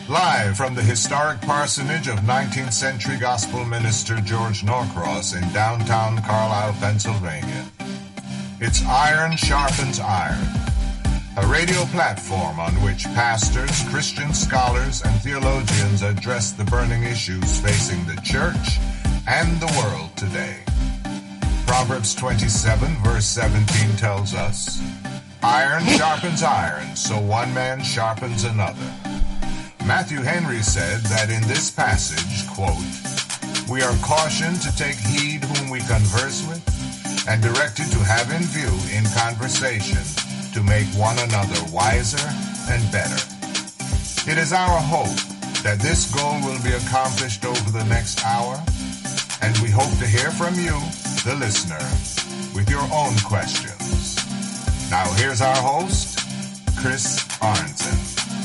Live from the historic parsonage of 19th century gospel minister George Norcross in downtown Carlisle, Pennsylvania. It's Iron Sharpens Iron, a radio platform on which pastors, Christian scholars, and theologians address the burning issues facing the church and the world today. Proverbs 27 verse 17 tells us, "Iron sharpens iron, so one man sharpens another." Matthew Henry said that in this passage, quote, "We are cautioned to take heed whom we converse with, and directed to have in view in conversation to make one another wiser and better." It is our hope that this goal will be accomplished over the next hour, and we hope to hear from you, the listener, with your own questions. Now here's our host, Chris Arnzen.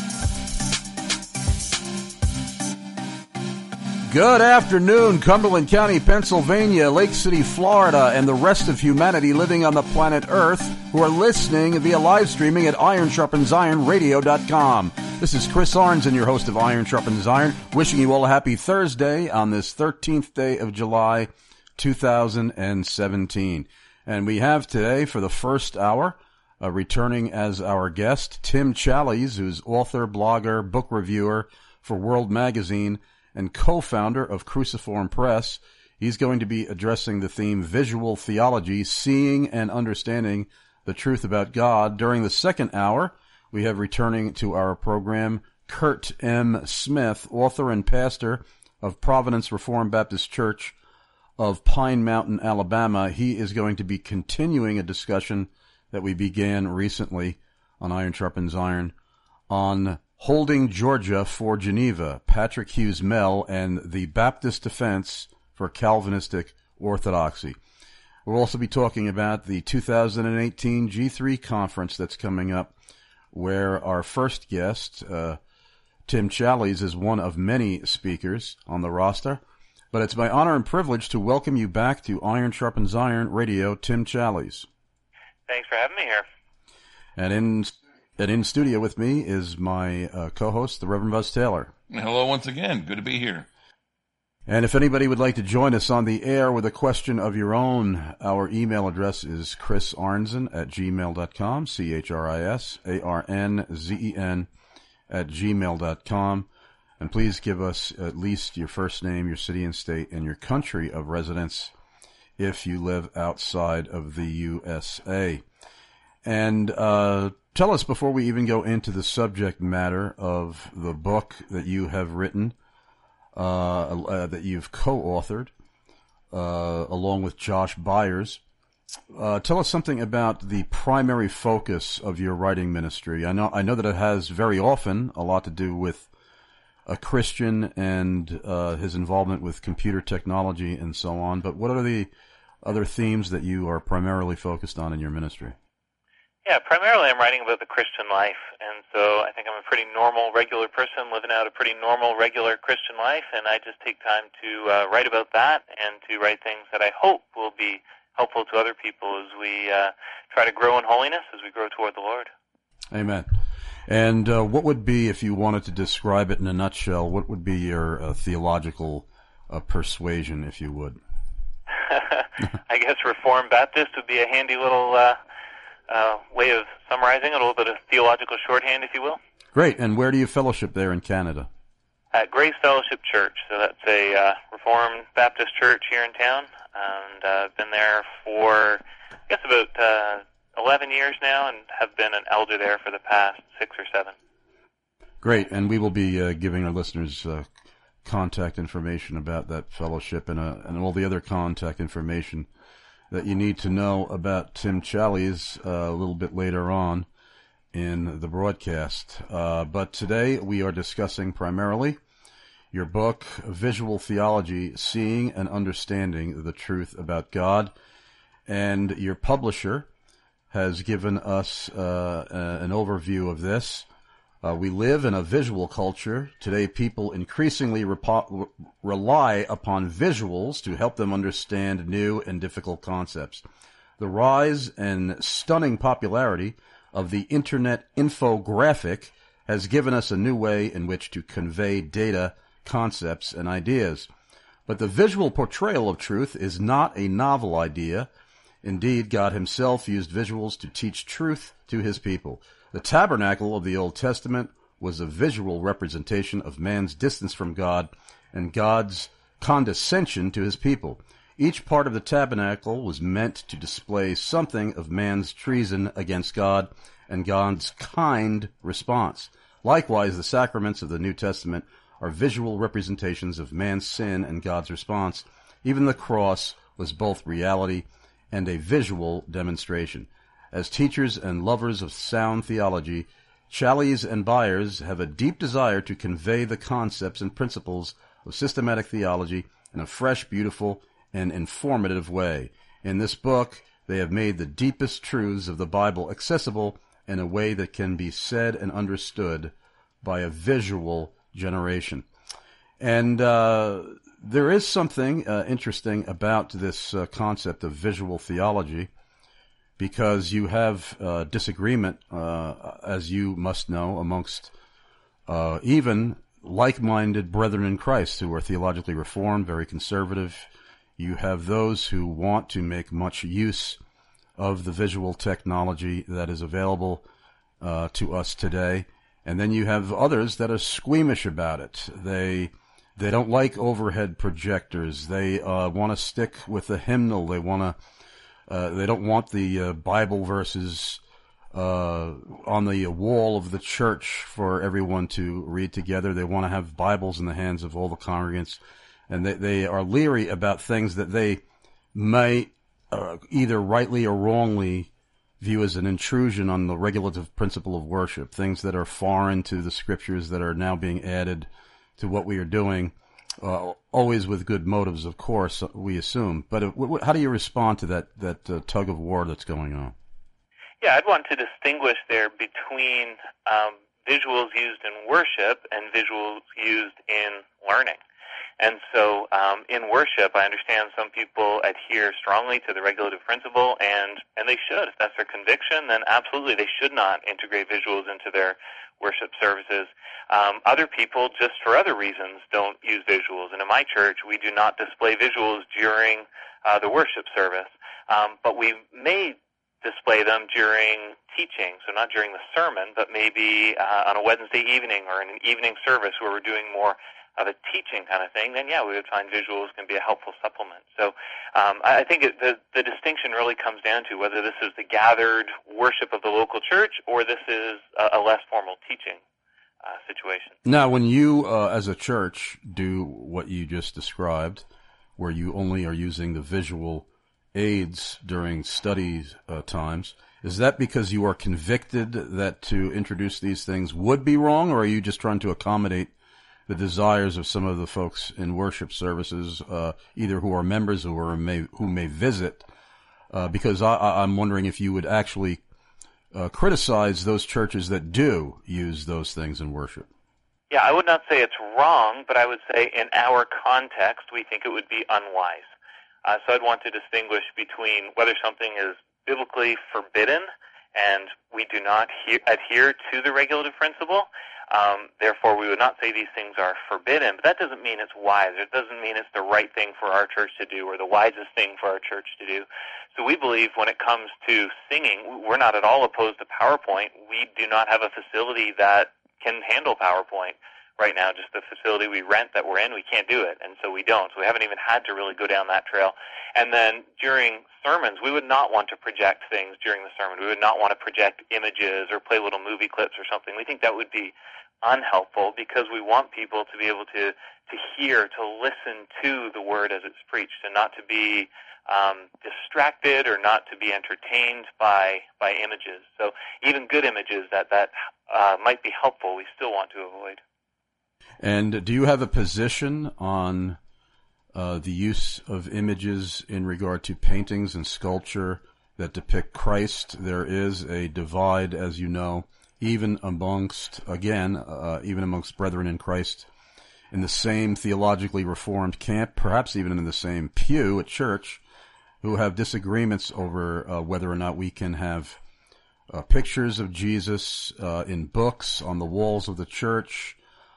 Good afternoon, Cumberland County, Pennsylvania, Lake City, Florida, and the rest of humanity living on the planet Earth who are listening via live streaming at IronSharpensIronRadio.com. This is Chris Arnzen, your host of Iron Sharpens Iron, wishing you all a happy Thursday on this 13th day of July, 2017. And we have today, for the first hour, returning as our guest, Tim Challies, who's author, blogger, book reviewer for World Magazine, and co-founder of Cruciform Press. He's going to be addressing the theme Visual Theology, Seeing and Understanding the Truth About God. During the second hour, we have returning to our program Kurt M. Smith, author and pastor of Providence Reformed Baptist Church of Pine Mountain, Alabama. He is going to be continuing a discussion that we began recently on Iron Sharpens Iron on Holding Georgia for Geneva, Patrick Hughes Mell, and the Baptist Defense for Calvinistic Orthodoxy. We'll also be talking about the 2018 G3 conference that's coming up, where our first guest, Tim Challies, is one of many speakers on the roster. But it's my honor and privilege to welcome you back to Iron Sharpens Iron Radio, Tim Challies. Thanks for having me here. And in studio with me is my co-host, the Reverend Buzz Taylor. Hello once again. Good to be here. And if anybody would like to join us on the air with a question of your own, our email address is chrisarnzen@gmail.com, CHRISARNZEN@gmail.com. And please give us at least your first name, your city and state, and your country of residence if you live outside of the USA. And tell us, before we even go into the subject matter of the book that you have written, that you've co-authored, along with Josh Byers, tell us something about the primary focus of your writing ministry. I know that it has very often a lot to do with a Christian and his involvement with computer technology and so on, but what are the other themes that you are primarily focused on in your ministry? Yeah, primarily I'm writing about the Christian life, and so I think I'm a pretty normal, regular person living out a pretty normal, regular Christian life, and I just take time to write about that and to write things that I hope will be helpful to other people as we try to grow in holiness, as we grow toward the Lord. Amen. And what would be, if you wanted to describe it in a nutshell, what would be your theological persuasion, if you would? I guess Reformed Baptist would be a handy little way of summarizing it, a little bit of theological shorthand, if you will. Great. And where do you fellowship there in Canada? At Grace Fellowship Church. So that's a Reformed Baptist church here in town. And I've been there for, I guess, about 11 years now, and have been an elder there for the past 6 or 7. Great. And we will be giving our listeners contact information about that fellowship and all the other contact information that you need to know about Tim Challies a little bit later on in the broadcast. But today we are discussing primarily your book, Visual Theology, Seeing and Understanding the Truth About God. And your publisher has given us an overview of this. We live in a visual culture. Today, people increasingly rely upon visuals to help them understand new and difficult concepts. The rise and stunning popularity of the Internet infographic has given us a new way in which to convey data, concepts, and ideas. But the visual portrayal of truth is not a novel idea. Indeed, God himself used visuals to teach truth to his people. The tabernacle of the Old Testament was a visual representation of man's distance from God and God's condescension to his people. Each part of the tabernacle was meant to display something of man's treason against God and God's kind response. Likewise, the sacraments of the New Testament are visual representations of man's sin and God's response. Even the cross was both reality and a visual demonstration. As teachers and lovers of sound theology, Challies and Byers have a deep desire to convey the concepts and principles of systematic theology in a fresh, beautiful, and informative way. In this book, they have made the deepest truths of the Bible accessible in a way that can be said and understood by a visual generation. And there is something interesting about this concept of visual theology, because you have disagreement, as you must know, amongst even like-minded brethren in Christ who are theologically reformed, very conservative. You have those who want to make much use of the visual technology that is available to us today. And then you have others that are squeamish about it. They don't like overhead projectors. They want to stick with the hymnal. They don't want the Bible verses on the wall of the church for everyone to read together. They want to have Bibles in the hands of all the congregants. And they are leery about things that they may either rightly or wrongly view as an intrusion on the regulative principle of worship, things that are foreign to the scriptures that are now being added to what we are doing, always with good motives, of course, we assume. But how do you respond to that tug of war that's going on? Yeah, I'd want to distinguish there between visuals used in worship and visuals used in learning. And so in worship, I understand some people adhere strongly to the regulative principle, and they should. If that's their conviction, then absolutely they should not integrate visuals into their worship services. Other people, just for other reasons, don't use visuals. And in my church, we do not display visuals during the worship service. But we may display them during teaching, so not during the sermon, but maybe on a Wednesday evening or in an evening service where we're doing more of a teaching kind of thing, then yeah, we would find visuals can be a helpful supplement. So I think the distinction really comes down to whether this is the gathered worship of the local church or this is a less formal teaching situation. Now, when you, as a church, do what you just described, where you only are using the visual aids during study times, is that because you are convicted that to introduce these things would be wrong, or are you just trying to accommodate the desires of some of the folks in worship services, either who are members or who may visit? Because I'm wondering if you would actually criticize those churches that do use those things in worship. Yeah, I would not say it's wrong, but I would say in our context, we think it would be unwise. So I'd want to distinguish between whether something is biblically forbidden and we do not adhere to the regulative principle. Therefore, we would not say these things are forbidden, but that doesn't mean it's wise. It doesn't mean it's the right thing for our church to do or the wisest thing for our church to do. So we believe when it comes to singing, we're not at all opposed to PowerPoint. We do not have a facility that can handle PowerPoint right now. Just the facility we rent that we're in, we can't do it, and so we don't. So we haven't even had to really go down that trail. And then during sermons, we would not want to project things during the sermon. We would not want to project images or play little movie clips or something. We think that would be unhelpful because we want people to be able to hear, to listen to the word as it's preached, and not to be distracted or not to be entertained by images. So even good images that might be helpful, we still want to avoid. And do you have a position on the use of images in regard to paintings and sculpture that depict Christ? There is a divide, as you know, even amongst brethren in Christ in the same theologically reformed camp, perhaps even in the same pew at church, who have disagreements over whether or not we can have pictures of Jesus in books on the walls of the church,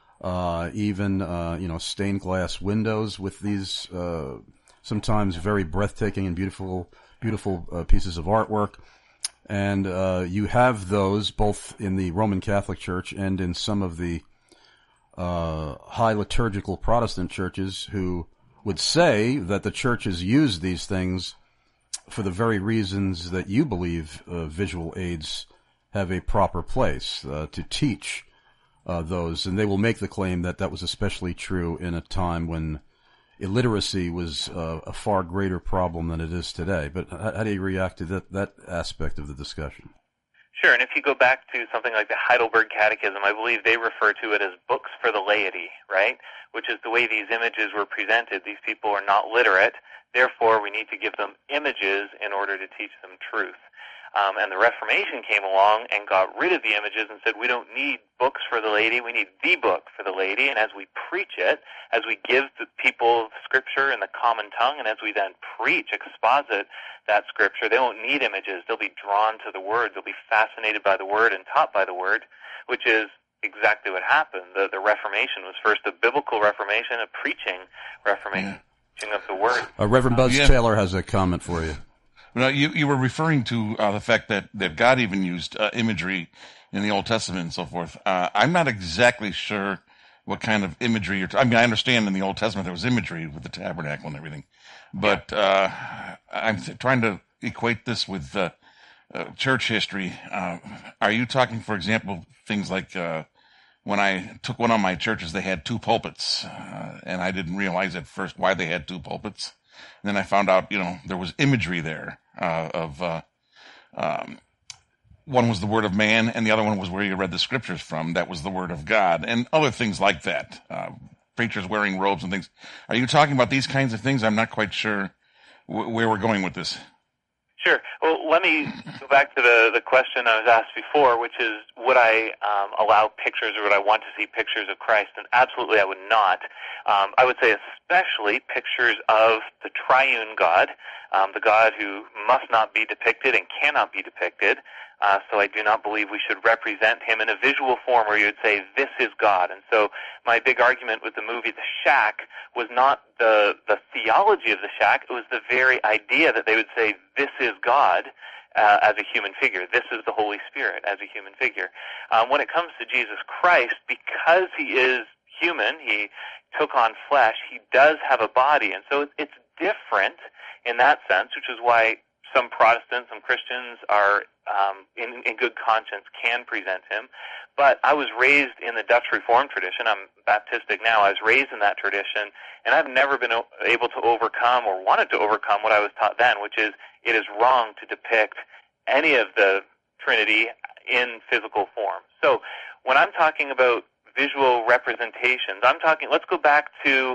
even stained glass windows with these sometimes very breathtaking and beautiful pieces of artwork. And you have those both in the Roman Catholic Church and in some of the high liturgical Protestant churches who would say that the churches use these things for the very reasons that you believe visual aids have a proper place to teach those. And they will make the claim that that was especially true in a time when illiteracy was a far greater problem than it is today. But how do you react to that aspect of the discussion? Sure, and if you go back to something like the Heidelberg Catechism, I believe they refer to it as books for the laity, right? Which is the way these images were presented. These people are not literate, therefore we need to give them images in order to teach them truth. And the Reformation came along and got rid of the images and said, we don't need books for the laity, we need the book for the laity. And as we preach it, as we give the people Scripture in the common tongue, and as we then preach, exposit that Scripture, they won't need images. They'll be drawn to the Word. They'll be fascinated by the Word and taught by the Word, which is exactly what happened. The Reformation was first a biblical Reformation, a preaching Reformation, preaching of the Word. Reverend Buzz Taylor has a comment for you. Now, you were referring to the fact that God even used imagery in the Old Testament and so forth. I'm not exactly sure what kind of imagery you're talking. I mean, I understand in the Old Testament there was imagery with the tabernacle and everything, but I'm trying to equate this with church history. Are you talking, for example, things like when I took one of my churches, they had two pulpits, and I didn't realize at first why they had two pulpits. And then I found out, there was imagery there one was the word of man, and the other one was where you read the Scriptures from. That was the word of God, and other things like that. Preachers wearing robes and things. Are you talking about these kinds of things? I'm not quite sure where we're going with this. Sure. Well, let me go back to the question I was asked before, which is, would I allow pictures or would I want to see pictures of Christ? And absolutely I would not. I would say especially pictures of the triune God, the God who must not be depicted and cannot be depicted. So I do not believe we should represent him in a visual form where you would say, this is God. And so my big argument with the movie The Shack was not the theology of the shack, it was the very idea that they would say, this is God as a human figure. This is the Holy Spirit as a human figure. When it comes to Jesus Christ, because he is human, he took on flesh, he does have a body. And so it's different in that sense, which is why some Protestants, some Christians are in good conscience can present him. But I was raised in the Dutch Reformed tradition. I'm Baptistic now. I was raised in that tradition, and I've never been able to overcome or wanted to overcome what I was taught then, which is it is wrong to depict any of the Trinity in physical form. So when I'm talking about visual representations, let's go back to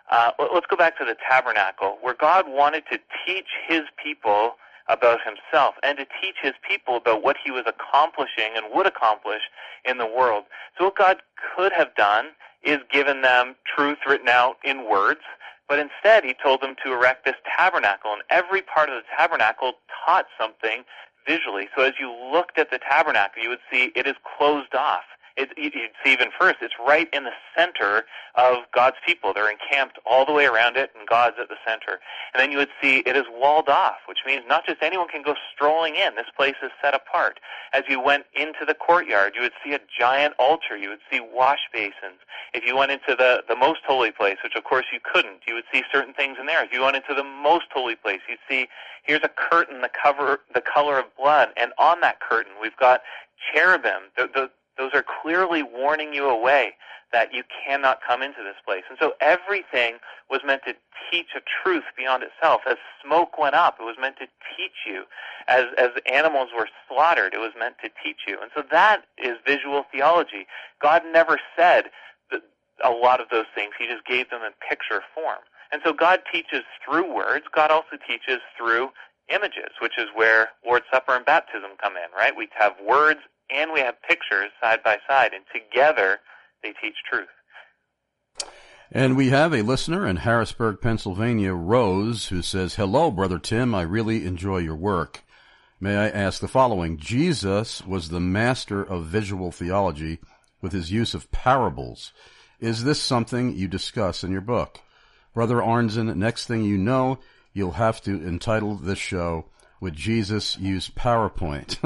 the tabernacle, where God wanted to teach his people about himself and to teach his people about what he was accomplishing and would accomplish in the world. So what God could have done is given them truth written out in words, but instead he told them to erect this tabernacle, and every part of the tabernacle taught something visually. So as you looked at the tabernacle, you would see it is closed off. You'd see even first, it's right in the center of God's people. They're encamped all the way around it, and God's at the center. And then you would see it is walled off, which means not just anyone can go strolling in. This place is set apart. As you went into the courtyard, you would see a giant altar. You would see wash basins. If you went into the most holy place, which of course you couldn't, you would see certain things in there. If you went into the most holy place, you'd see here's a curtain, the color of blood, and on that curtain we've got cherubim. Those are clearly warning you away that you cannot come into this place. And so everything was meant to teach a truth beyond itself. As smoke went up, it was meant to teach you. As animals were slaughtered, it was meant to teach you. And so that is visual theology. God never said a lot of those things. He just gave them in picture form. And so God teaches through words. God also teaches through images, which is where Lord's Supper and baptism come in, right? We have words and we have pictures side by side, and together they teach truth. And we have a listener in Harrisburg, Pennsylvania, Rose, who says, "Hello, Brother Tim. I really enjoy your work. may I ask the following. Jesus was the master of visual theology with his use of parables. Is this something you discuss in your book? Brother Arnzen, next thing you know, you'll have to entitle this show, Would Jesus Use PowerPoint?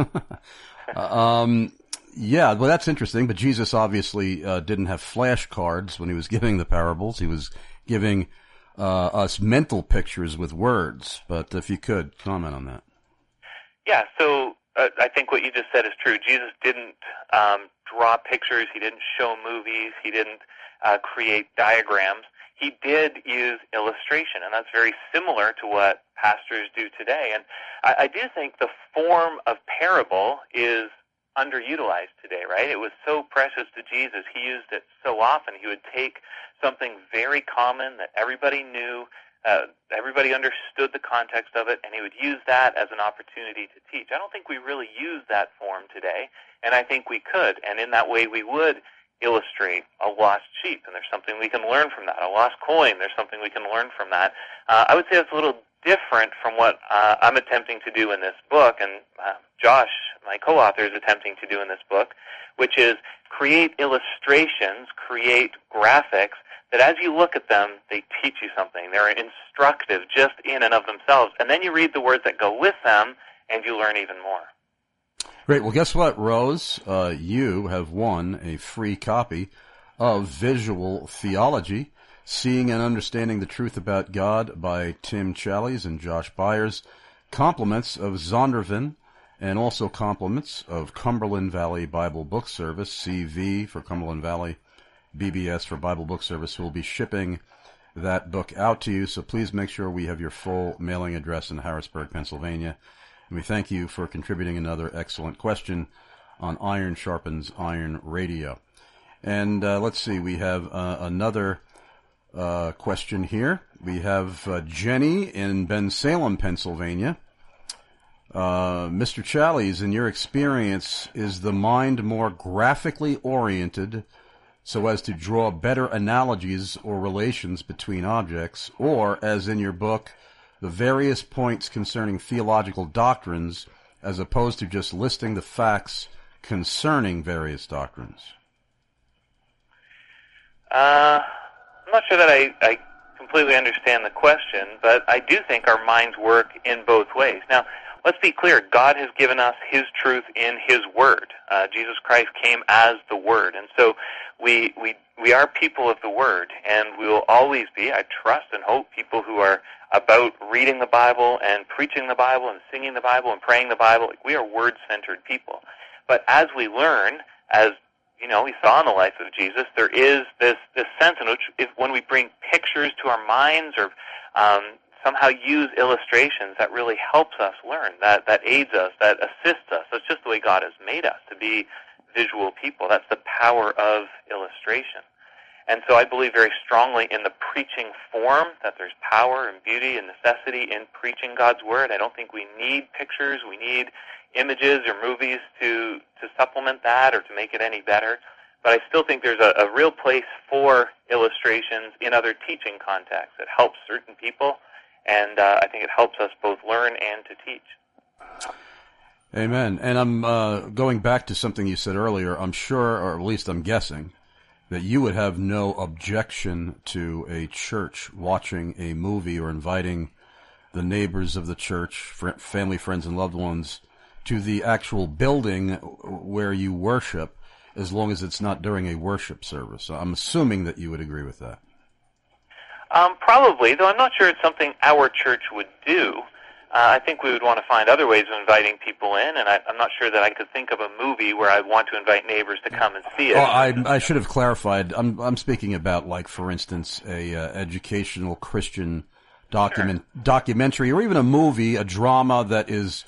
Yeah, well, that's interesting, but Jesus obviously didn't have flashcards when he was giving the parables. He was giving us mental pictures with words. But if you could, comment on that. Yeah, so I think what you just said is true. Jesus didn't draw pictures. He didn't show movies. He didn't create diagrams. He did use illustration, and that's very similar to what pastors do today. And I do think the form of parable is underutilized today, right? It was so precious to Jesus. He used it so often. He would take something very common that everybody knew, everybody understood the context of it, and he would use that as an opportunity to teach. I don't think we really use that form today, and I think we could. And in that way, we would illustrate a lost sheep, and there's something we can learn from that. A lost coin, there's something we can learn from that. I would say it's a little different from what I'm attempting to do in this book, and Josh, my co-author, is attempting to do in this book, which is create illustrations, create graphics that as you look at them, they teach you something. They're instructive just in and of themselves. And then you read the words that go with them, and you learn even more. Great. Well, guess what, Rose? You have won a free copy of Visual Theology, Seeing and Understanding the Truth About God by Tim Challies and Josh Byers, compliments of Zondervan, and also compliments of Cumberland Valley Bible Book Service, CV for Cumberland Valley, BBS for Bible Book Service, who will be shipping that book out to you. So please make sure we have your full mailing address in Harrisburg, Pennsylvania. And we thank you for contributing another excellent question on Iron Sharpens Iron Radio. And let's see, we have another question here. We have Jenny in Bensalem, Pennsylvania. Mr. Challies, in your experience, is the mind more graphically oriented so as to draw better analogies or relations between objects, or, as in your book, the various points concerning theological doctrines, as opposed to just listing the facts concerning various doctrines? I'm not sure that I completely understand the question, but I do think our minds work in both ways. Now, let's be clear. God has given us His truth in His Word. Jesus Christ came as the Word, and so we are people of the Word, and we will always be, I trust and hope, people who are about reading the Bible and preaching the Bible and singing the Bible and praying the Bible. Like, we are Word-centered people. But as we learn, as we saw in the life of Jesus, there is this sense in which when we bring pictures to our minds or somehow use illustrations, that really helps us learn, that aids us, that assists us. That's just the way God has made us, to be visual people. That's the power of illustration. And so I believe very strongly in the preaching form, that there's power and beauty and necessity in preaching God's Word. I don't think we need pictures, we need images or movies to supplement that or to make it any better. But I still think there's a real place for illustrations in other teaching contexts. It helps certain people, and I think it helps us both learn and to teach. Amen. And I'm going back to something you said earlier. I'm sure, or at least I'm guessing, that you would have no objection to a church watching a movie or inviting the neighbors of the church, family, friends, and loved ones to the actual building where you worship, as long as it's not during a worship service. I'm assuming that you would agree with that. Probably, though I'm not sure it's something our church would do. I think we would want to find other ways of inviting people in, and I'm not sure that I could think of a movie where I'd want to invite neighbors to come and see it. Well, I should have clarified. I'm speaking about, like, for instance, a educational Christian documentary, or even a movie, a drama that is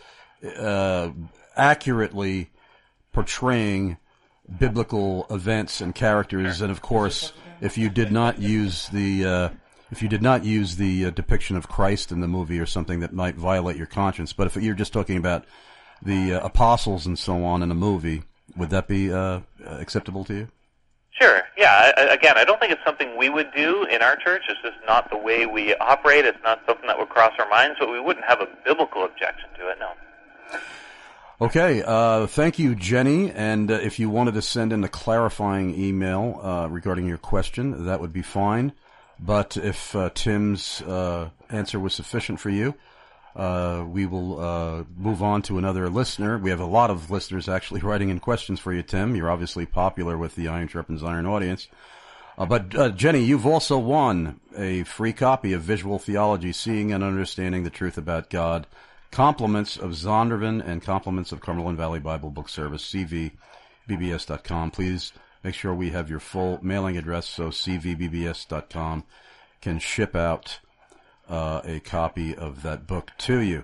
accurately portraying biblical events and characters. And of course, if you did not use the depiction of Christ in the movie or something that might violate your conscience, but if you're just talking about the apostles and so on in a movie, would that be acceptable to you? Sure. Yeah. Again, I don't think it's something we would do in our church. It's just not the way we operate. It's not something that would cross our minds, but we wouldn't have a biblical objection to it, no. Okay, thank you, Jenny. And if you wanted to send in a clarifying email regarding your question, that would be fine. But if Tim's answer was sufficient for you, we will move on to another listener. We have a lot of listeners actually writing in questions for you, Tim. You're obviously popular with the Iron Sharpens Iron audience. But Jenny, you've also won a free copy of Visual Theology, Seeing and Understanding the Truth About God, compliments of Zondervan and compliments of Cumberland Valley Bible Book Service, cvbbs.com. Please make sure we have your full mailing address so cvbbs.com can ship out a copy of that book to you.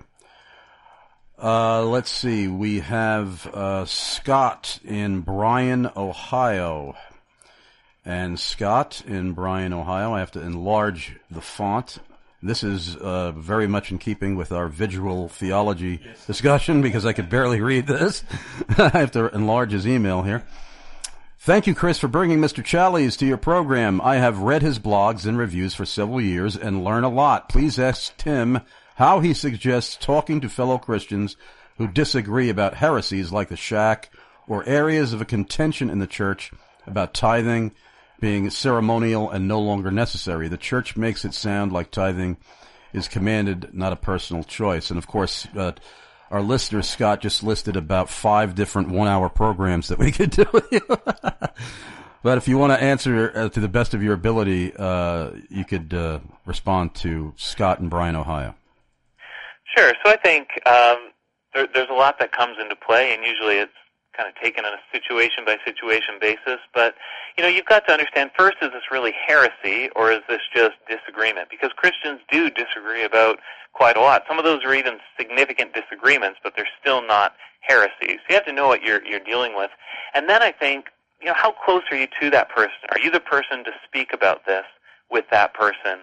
Let's see. We have Scott in Bryan, Ohio. And Scott in Bryan, Ohio, I have to enlarge the font. This is very much in keeping with our visual theology discussion because I could barely read this. I have to enlarge his email here. Thank you, Chris, for bringing Mr. Challies to your program. I have read his blogs and reviews for several years and learn a lot. Please ask Tim how he suggests talking to fellow Christians who disagree about heresies like the shack or areas of a contention in the church about tithing being ceremonial and no longer necessary. The church makes it sound like tithing is commanded, not a personal choice. And of course, our listener, Scott, just listed about 5 different 1-hour programs that we could do with you. But if you want to answer to the best of your ability, you could respond to Scott in Bryan, Ohio. Sure. So I think there's a lot that comes into play, and usually it's kind of taken on a situation-by-situation basis. But, you've got to understand, first, is this really heresy, or is this just disagreement? Because Christians do disagree about quite a lot. Some of those are even significant disagreements, but they're still not heresies. So you have to know what you're dealing with. And then I think, how close are you to that person? Are you the person to speak about this with that person?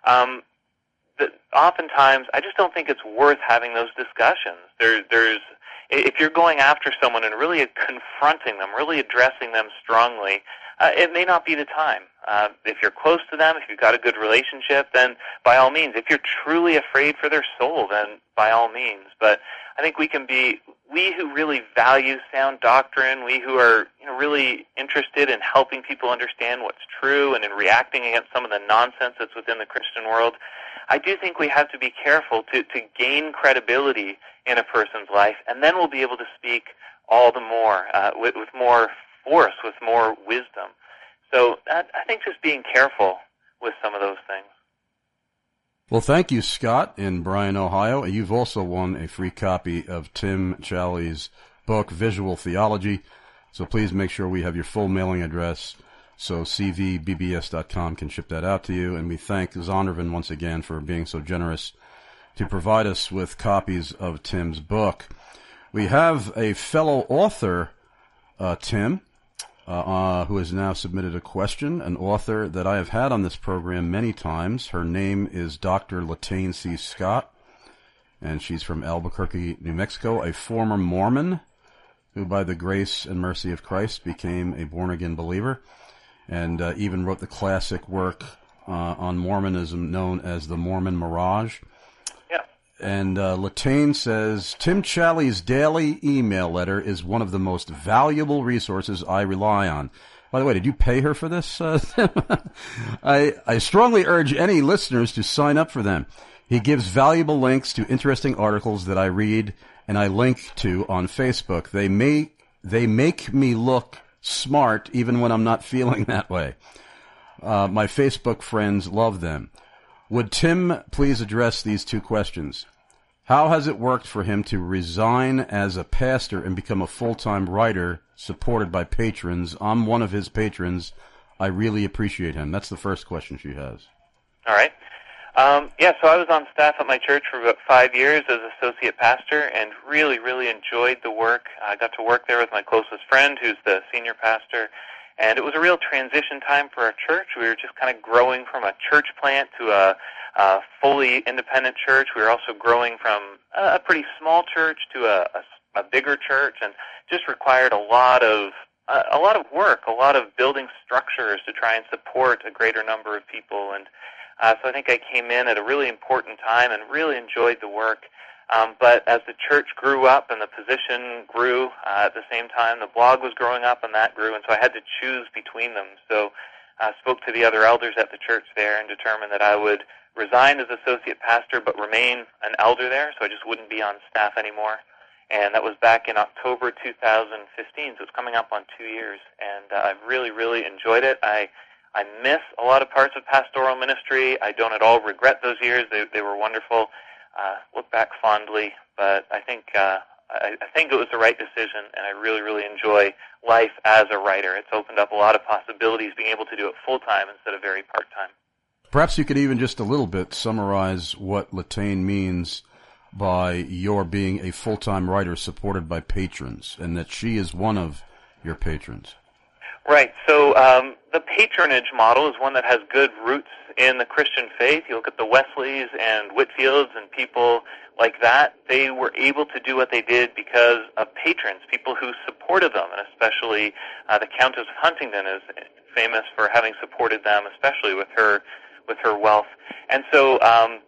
Oftentimes, I just don't think it's worth having those discussions. If you're going after someone and really confronting them, really addressing them strongly, it may not be the time. If you're close to them, if you've got a good relationship, then by all means. If you're truly afraid for their soul, then by all means. But I think we who really value sound doctrine, we who are really interested in helping people understand what's true and in reacting against some of the nonsense that's within the Christian world, I do think we have to be careful to gain credibility in a person's life, and then we'll be able to speak all the more with more force, with more wisdom. So I think just being careful with some of those things. Well, thank you, Scott, in Bryan, Ohio. You've also won a free copy of Tim Challies' book, Visual Theology. So please make sure we have your full mailing address so cvbbs.com can ship that out to you. And we thank Zondervan once again for being so generous to provide us with copies of Tim's book. We have a fellow author, Tim, who has now submitted a question, an author that I have had on this program many times. Her name is Dr. Latane C. Scott, and she's from Albuquerque, New Mexico, a former Mormon who, by the grace and mercy of Christ, became a born-again believer, and even wrote the classic work on Mormonism known as The Mormon Mirage. And Latane says, Tim Challies' daily email letter is one of the most valuable resources I rely on. By the way, did you pay her for this? I strongly urge any listeners to sign up for them. He gives valuable links to interesting articles that I read and I link to on Facebook. They make me look smart even when I'm not feeling that way. My Facebook friends love them. Would Tim please address these 2 questions? How has it worked for him to resign as a pastor and become a full-time writer supported by patrons? I'm one of his patrons. I really appreciate him. That's the first question she has. All right. So I was on staff at my church for about 5 years as associate pastor and really, really enjoyed the work. I got to work there with my closest friend who's the senior pastor. And it was a real transition time for our church. We were just kind of growing from a church plant to a fully independent church. We were also growing from a pretty small church to a bigger church, and just required a lot of work, a lot of building structures to try and support a greater number of people. And so I think I came in at a really important time and really enjoyed the work. But as the church grew up and the position grew at the same time, the blog was growing up and that grew, and so I had to choose between them. So I spoke to the other elders at the church there and determined that I would resign as associate pastor but remain an elder there, so I just wouldn't be on staff anymore. And that was back in October 2015, so it's coming up on 2 years. And I've really, really enjoyed it. I miss a lot of parts of pastoral ministry. I don't at all regret those years. They were wonderful. Look back fondly, but I think it was the right decision, and I really, really enjoy life as a writer. It's opened up a lot of possibilities, being able to do it full-time instead of very part-time. Perhaps you could even just a little bit summarize what Latane means by your being a full-time writer supported by patrons, and that she is one of your patrons. Right. So the patronage model is one that has good roots in the Christian faith. You look at the Wesleys and Whitfields and people like that. They were able to do what they did because of patrons, people who supported them, and especially the Countess of Huntingdon is famous for having supported them, especially with her wealth. And so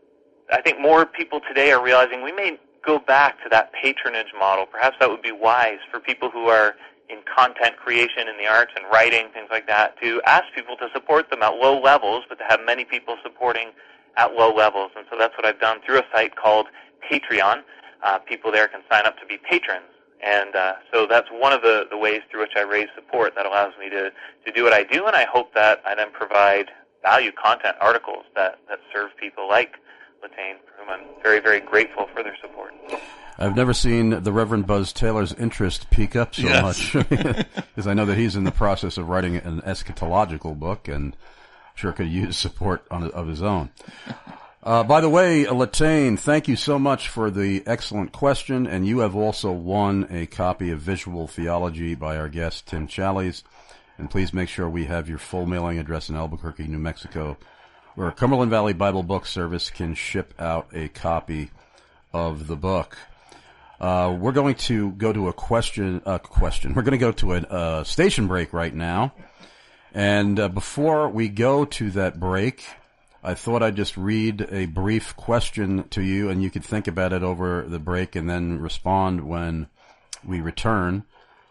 I think more people today are realizing we may go back to that patronage model. Perhaps that would be wise for people who are in content creation in the arts and writing, things like that, to ask people to support them at low levels, but to have many people supporting at low levels. And so that's what I've done through a site called Patreon. People there can sign up to be patrons. And so that's one of the ways through which I raise support that allows me to do what I do, and I hope that I then provide value content articles that serve people like Latane, for whom I'm very, very grateful for their support. I've never seen the Reverend Buzz Taylor's interest peak up so much, because I know that he's in the process of writing an eschatological book, and I'm sure could use support of his own. By the way, Latane, thank you so much for the excellent question, and you have also won a copy of Visual Theology by our guest, Tim Challies, and please make sure we have your full mailing address in Albuquerque, New Mexico, where Cumberland Valley Bible Book Service can ship out a copy of the book. We're going to go to a question. We're going to go to a station break right now. And before we go to that break, I thought I'd just read a brief question to you, and you could think about it over the break and then respond when we return.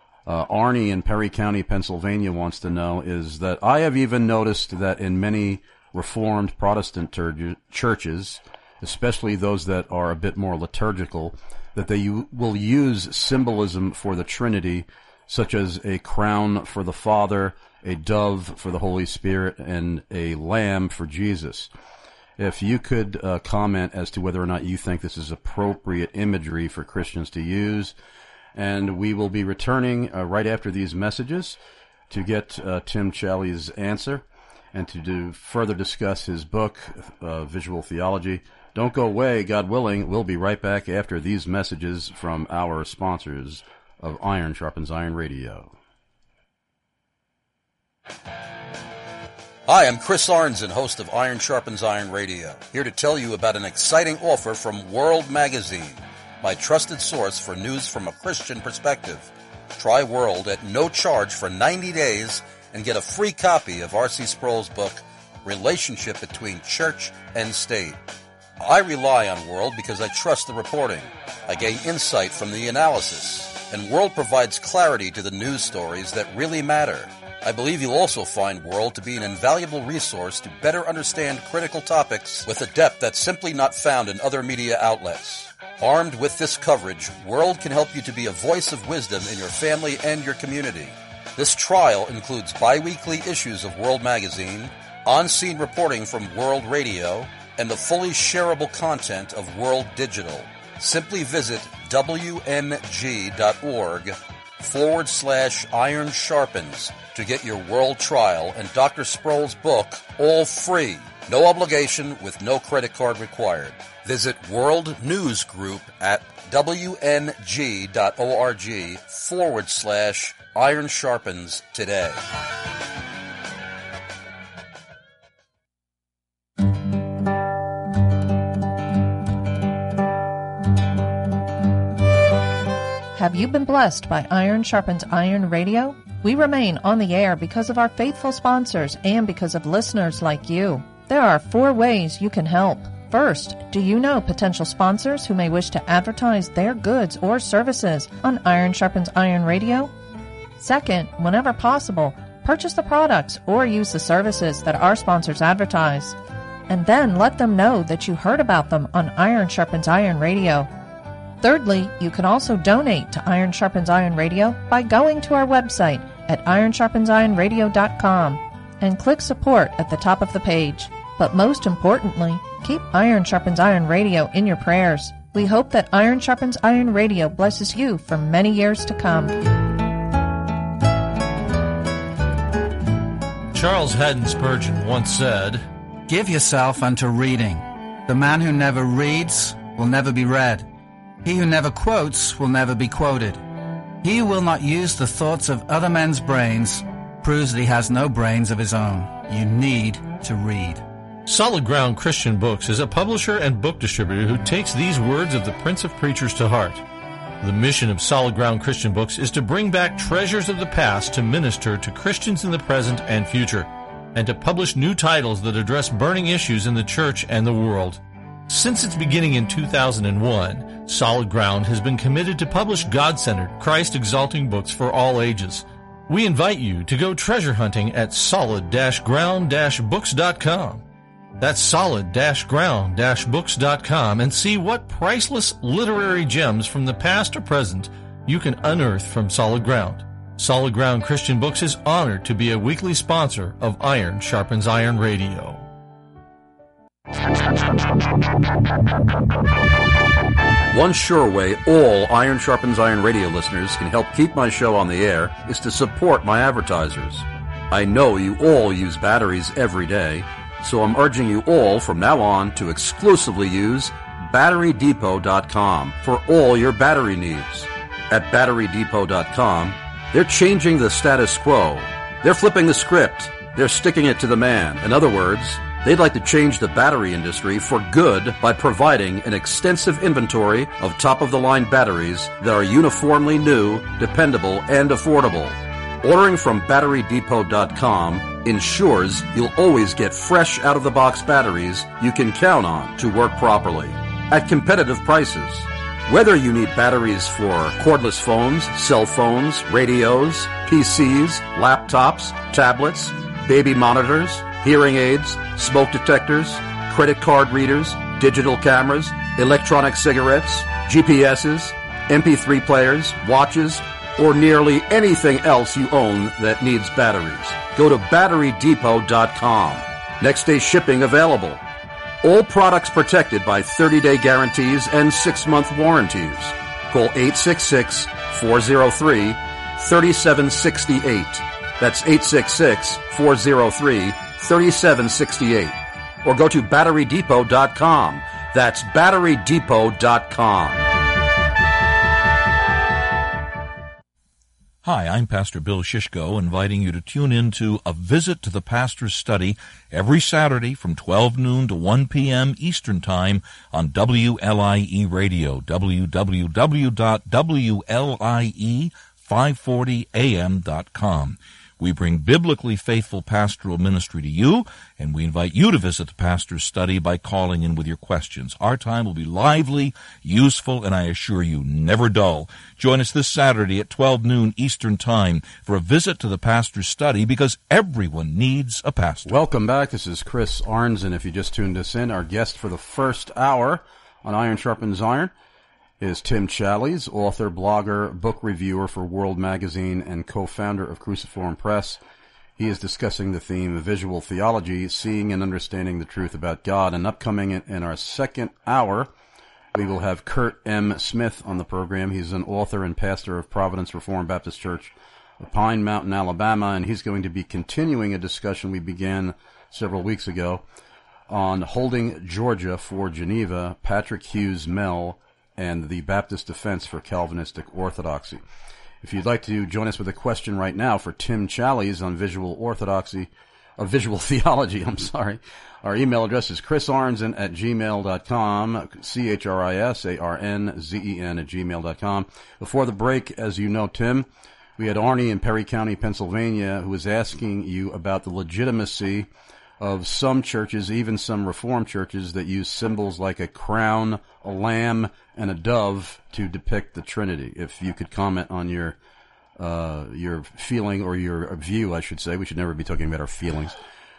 Arnie in Perry County, Pennsylvania wants to know is that I have even noticed that in many Reformed Protestant churches, especially those that are a bit more liturgical, that they will use symbolism for the Trinity, such as a crown for the Father, a dove for the Holy Spirit, and a lamb for Jesus. If you could comment as to whether or not you think this is appropriate imagery for Christians to use. And we will be returning right after these messages to get Tim Challies' answer and to further discuss his book, Visual Theology. Don't go away, God willing. We'll be right back after these messages from our sponsors of Iron Sharpens Iron Radio. Hi, I'm Chris Arnzen, host of Iron Sharpens Iron Radio, here to tell you about an exciting offer from World Magazine, my trusted source for news from a Christian perspective. Try World at no charge for 90 days and get a free copy of R.C. Sproul's book, Relationship Between Church and State. I rely on World because I trust the reporting. I gain insight from the analysis, and World provides clarity to the news stories that really matter. I believe you'll also find World to be an invaluable resource to better understand critical topics with a depth that's simply not found in other media outlets. Armed with this coverage, World can help you to be a voice of wisdom in your family and your community. This trial includes bi-weekly issues of World Magazine, on-scene reporting from World Radio, and the fully shareable content of World Digital. Simply visit WNG.org/Iron Sharpens to get your World trial and Dr. Sproul's book all free. No obligation with no credit card required. Visit World News Group at WNG.org/Iron Sharpens today. Have you been blessed by Iron Sharpens Iron Radio? We remain on the air because of our faithful sponsors and because of listeners like you. There are 4 ways you can help. First, do you know potential sponsors who may wish to advertise their goods or services on Iron Sharpens Iron Radio? Second, whenever possible, purchase the products or use the services that our sponsors advertise. And then let them know that you heard about them on Iron Sharpens Iron Radio. Thirdly, you can also donate to Iron Sharpens Iron Radio by going to our website at ironsharpensironradio.com and click support at the top of the page. But most importantly, keep Iron Sharpens Iron Radio in your prayers. We hope that Iron Sharpens Iron Radio blesses you for many years to come. Charles Haddon Spurgeon once said, "Give yourself unto reading. The man who never reads will never be read. He who never quotes will never be quoted. He who will not use the thoughts of other men's brains proves that he has no brains of his own. You need to read." Solid Ground Christian Books is a publisher and book distributor who takes these words of the Prince of Preachers to heart. The mission of Solid Ground Christian Books is to bring back treasures of the past to minister to Christians in the present and future, and to publish new titles that address burning issues in the church and the world. Since its beginning in 2001, Solid Ground has been committed to publish God-centered, Christ-exalting books for all ages. We invite you to go treasure hunting at solid-ground-books.com. That's solid-ground-books.com, and see what priceless literary gems from the past or present you can unearth from Solid Ground. Solid Ground Christian Books is honored to be a weekly sponsor of Iron Sharpens Iron Radio. One sure way all Iron Sharpens Iron Radio listeners can help keep my show on the air is to support my advertisers. I know you all use batteries every day, so I'm urging you all from now on to exclusively use BatteryDepot.com for all your battery needs. At BatteryDepot.com, they're changing the status quo. They're flipping the script. They're sticking it to the man. In other words, they'd like to change the battery industry for good by providing an extensive inventory of top-of-the-line batteries that are uniformly new, dependable, and affordable. Ordering from BatteryDepot.com ensures you'll always get fresh out-of-the-box batteries you can count on to work properly at competitive prices. Whether you need batteries for cordless phones, cell phones, radios, PCs, laptops, tablets, baby monitors, hearing aids, smoke detectors, credit card readers, digital cameras, electronic cigarettes, GPSs, MP3 players, watches, or nearly anything else you own that needs batteries, go to BatteryDepot.com. Next day shipping available. All products protected by 30-day guarantees and 6-month warranties. Call 866-403-3768. That's 866-403-3768. Or go to BatteryDepot.com. That's BatteryDepot.com. Hi, I'm Pastor Bill Shishko, inviting you to tune in to A Visit to the Pastor's Study every Saturday from 12 noon to 1 p.m. Eastern Time on WLIE Radio, www.WLIE540am.com. We bring biblically faithful pastoral ministry to you, and we invite you to visit the Pastor's Study by calling in with your questions. Our time will be lively, useful, and I assure you, never dull. Join us this Saturday at 12 noon Eastern Time for a visit to the Pastor's Study, because everyone needs a pastor. Welcome back. This is Chris Arnzen. If you just tuned us in, our guest for the first hour on Iron Sharpens Iron is Tim Challies, author, blogger, book reviewer for World Magazine, and co-founder of Cruciform Press. He is discussing the theme of visual theology, seeing and understanding the truth about God. And upcoming in our second hour, we will have Kurt M. Smith on the program. He's an author and pastor of Providence Reformed Baptist Church of Pine Mountain, Alabama, and he's going to be continuing a discussion we began several weeks ago on Holding Georgia for Geneva, Patrick Hughes Mell, and the Baptist Defense for Calvinistic Orthodoxy. If you'd like to join us with a question right now for Tim Challies on visual theology, our email address is chrisarnzen@gmail.com, CHRISARNZEN@gmail.com. Before the break, as you know, Tim, we had Arnie in Perry County, Pennsylvania, who was asking you about the legitimacy of some churches, even some Reformed churches, that use symbols like a crown, a lamb, and a dove to depict the Trinity. If you could comment on your feeling, or your view, I should say. We should never be talking about our feelings.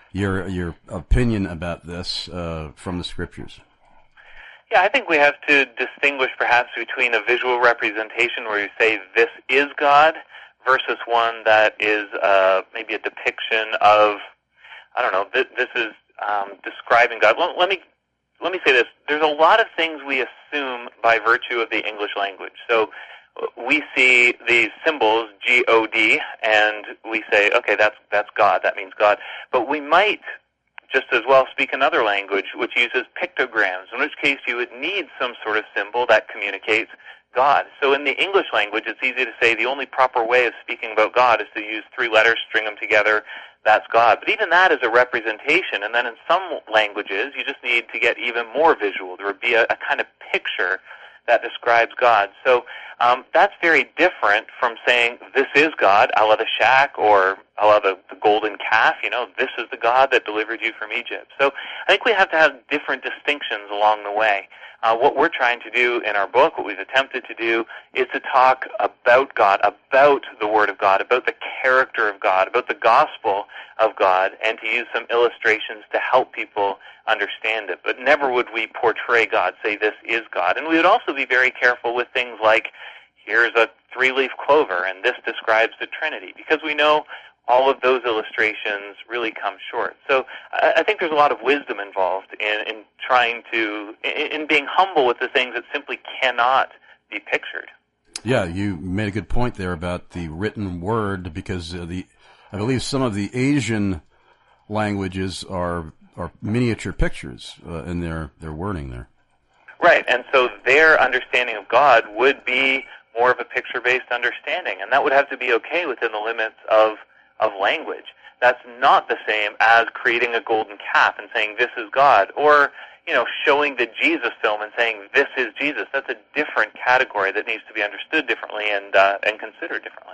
Your opinion about this from the Scriptures. Yeah, I think we have to distinguish perhaps between a visual representation where you say this is God versus one that is maybe a depiction of, I don't know, this is describing God. Let me say this. There's a lot of things we assume by virtue of the English language. So we see these symbols, G-O-D, and we say, okay, that's God. That means God. But we might just as well speak another language which uses pictograms, in which case you would need some sort of symbol that communicates God. So in the English language, it's easy to say the only proper way of speaking about God is to use 3 letters, string them together, that's God. But even that is a representation, and then in some languages, you just need to get even more visual. There would be a kind of picture that describes God. So that's very different from saying, this is God, a la the shack, or a la the golden calf, this is the God that delivered you from Egypt. So I think we have to have different distinctions along the way. What we're trying to do in our book, what we've attempted to do, is to talk about God, about the Word of God, about the character of God, about the gospel of God, and to use some illustrations to help people understand it. But never would we portray God, say this is God. And we would also be very careful with things like, here's a 3-leaf clover, and this describes the Trinity, because we know all of those illustrations really come short. So I think there's a lot of wisdom involved in trying to, in being humble with the things that simply cannot be pictured. Yeah, you made a good point there about the written word, because I believe some of the Asian languages are miniature pictures in their wording there. Right, and so their understanding of God would be more of a picture-based understanding, and that would have to be okay within the limits of language. That's not the same as creating a golden calf and saying this is God, or showing the Jesus film and saying this is Jesus. That's a different category that needs to be understood differently and considered differently.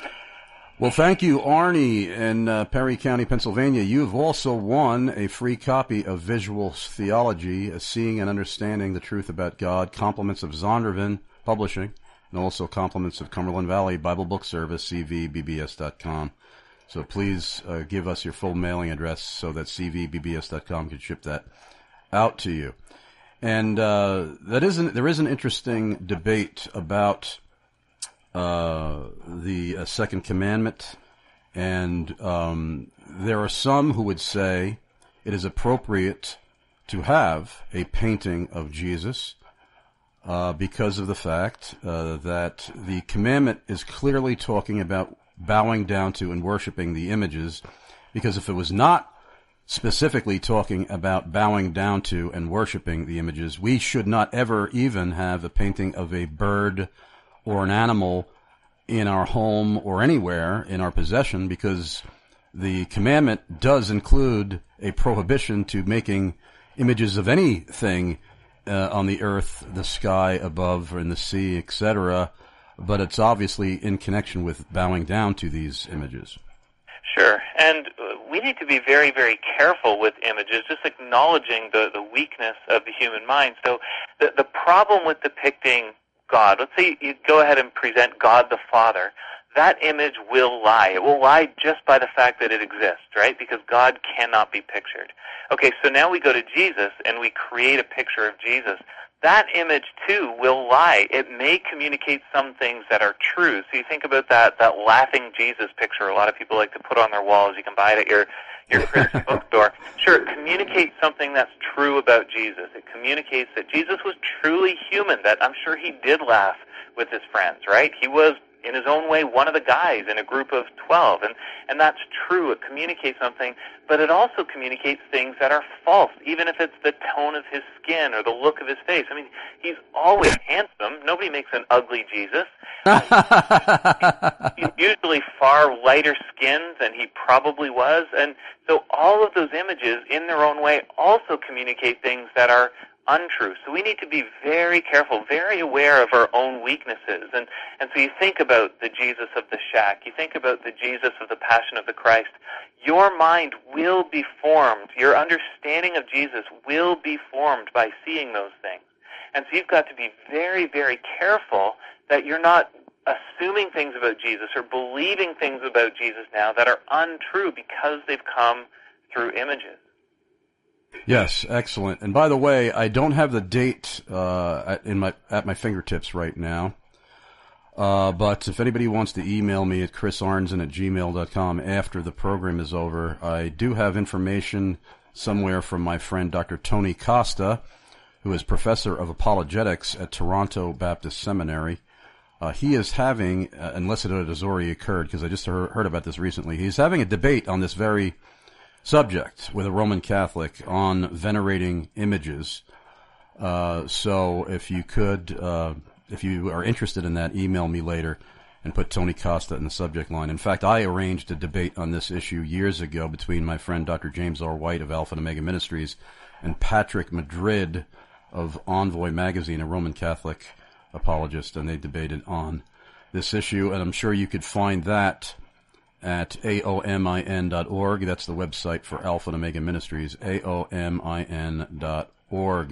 Well, thank you, Arnie in Perry County, Pennsylvania. You've also won a free copy of Visual Theology, Seeing and Understanding the Truth About God, compliments of Zondervan Publishing, and also compliments of Cumberland Valley Bible Book Service, cvbbs.com. So please give us your full mailing address so that cvbbs.com can ship that out to you. And there is an interesting debate about the Second Commandment, and there are some who would say it is appropriate to have a painting of Jesus because of the fact that the commandment is clearly talking about bowing down to and worshiping the images, because if it was not specifically talking about bowing down to and worshiping the images, we should not ever even have a painting of a bird or an animal in our home or anywhere in our possession, because the commandment does include a prohibition to making images of anything on the earth, the sky above, or in the sea, etc., but it's obviously in connection with bowing down to these images. Sure, and we need to be very, very careful with images, just acknowledging the weakness of the human mind. So the problem with depicting God, let's say you go ahead and present God the Father, that image will lie. It will lie just by the fact that it exists, right? Because God cannot be pictured. Okay, so now we go to Jesus and we create a picture of Jesus. That image, too, will lie. It may communicate some things that are true. So you think about that laughing Jesus picture a lot of people like to put on their walls. You can buy it at your Christian bookstore. Sure, it communicates something that's true about Jesus. It communicates that Jesus was truly human, that I'm sure he did laugh with his friends, right? He was, in his own way, one of the guys in a group of 12, and that's true. It communicates something, but it also communicates things that are false, even if it's the tone of his skin or the look of his face. I mean, he's always handsome. Nobody makes an ugly Jesus. He's usually far lighter skinned than he probably was, and so all of those images, in their own way, also communicate things that are untrue. So we need to be very careful, very aware of our own weaknesses. And so you think about the Jesus of the shack, you think about the Jesus of the Passion of the Christ. Your mind will be formed, your understanding of Jesus will be formed by seeing those things. And so you've got to be very, very careful that you're not assuming things about Jesus or believing things about Jesus now that are untrue because they've come through images. Yes, excellent. And by the way, I don't have the date at my fingertips right now. But if anybody wants to email me at chrisarnzen@gmail.com after the program is over, I do have information somewhere from my friend Dr. Tony Costa, who is professor of apologetics at Toronto Baptist Seminary. He is having, unless it has already occurred, because I just heard about this recently, he's having a debate on this very subject with a Roman Catholic on venerating images. So if you could, if you are interested in that, email me later and put Tony Costa in the subject line. In fact, I arranged a debate on this issue years ago between my friend Dr. James R. White of Alpha and Omega Ministries and Patrick Madrid of Envoy Magazine, a Roman Catholic apologist, and they debated on this issue. And I'm sure you could find that at aomin.org. That's the website for Alpha and Omega Ministries, aomin.org.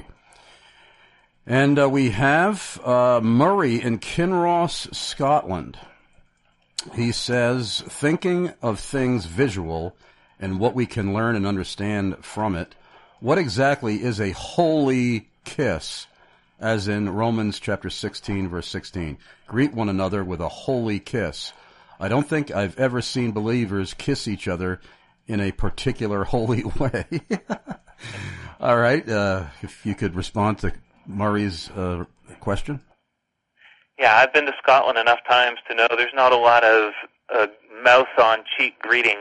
And we have Murray in Kinross, Scotland. He says, thinking of things visual and what we can learn and understand from it, what exactly is a holy kiss, as in Romans chapter 16, verse 16? Greet one another with a holy kiss. I don't think I've ever seen believers kiss each other in a particular holy way. All right, if you could respond to Murray's question. Yeah, I've been to Scotland enough times to know there's not a lot of mouth-on-cheek greetings.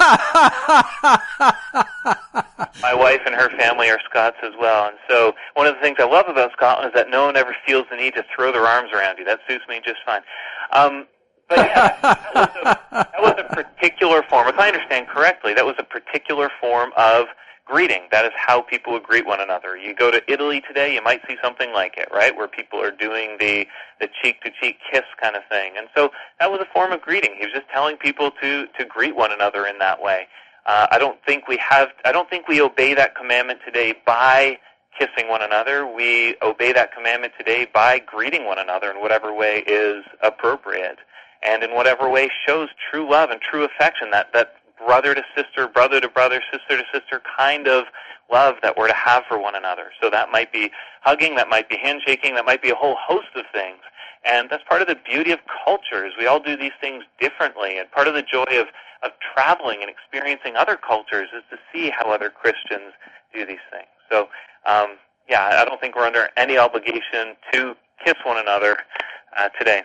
My wife and her family are Scots as well, and so one of the things I love about Scotland is that no one ever feels the need to throw their arms around you. That suits me just fine. But yeah, that was a particular form. If I understand correctly, that was a particular form of greeting. That is how people would greet one another. You go to Italy today, you might see something like it, right, where people are doing the cheek-to-cheek kiss kind of thing. And so that was a form of greeting. He was just telling people to greet one another in that way. I don't think we obey that commandment today by kissing one another. We obey that commandment today by greeting one another in whatever way is appropriate and in whatever way shows true love and true affection, that brother to sister, brother to brother, sister to sister kind of love that we're to have for one another. So that might be hugging, that might be handshaking, that might be a whole host of things. And that's part of the beauty of cultures. We all do these things differently, and part of the joy of traveling and experiencing other cultures is to see how other Christians do these things. So, I don't think we're under any obligation to kiss one another today.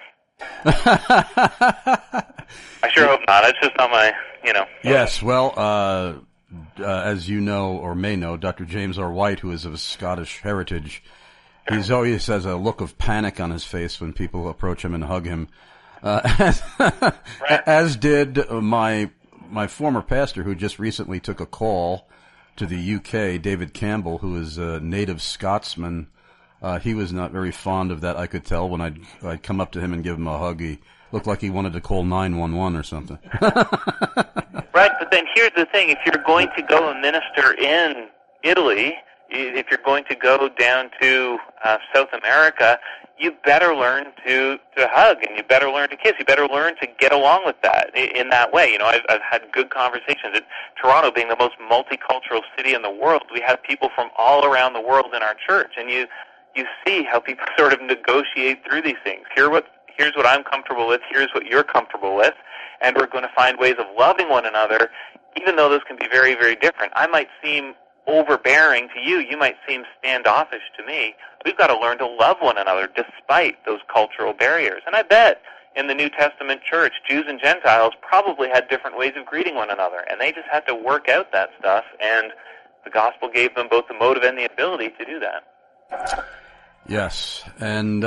I sure hope not. It's just not my, Yes, well, as you know or may know, Dr. James R. White, who is of Scottish heritage, he always has a look of panic on his face when people approach him and hug him. As did my former pastor, who just recently took a call to the UK, David Campbell, who is a native Scotsman. He was not very fond of that, I could tell. When I'd come up to him and give him a hug, he looked like he wanted to call 911 or something. Right, but then here's the thing. If you're going to go and minister in Italy, if you're going to go down to South America, you better learn to hug, and you better learn to kiss. You better learn to get along with that in that way. I've had good conversations. Toronto being the most multicultural city in the world, we have people from all around the world in our church, and you see how people sort of negotiate through these things. Here's what I'm comfortable with, here's what you're comfortable with, and we're going to find ways of loving one another, even though those can be very, very different. I might seem overbearing to you, you might seem standoffish to me. We've got to learn to love one another despite those cultural barriers. And I bet in the New Testament church, Jews and Gentiles probably had different ways of greeting one another, and they just had to work out that stuff, and the gospel gave them both the motive and the ability to do that. Yes, and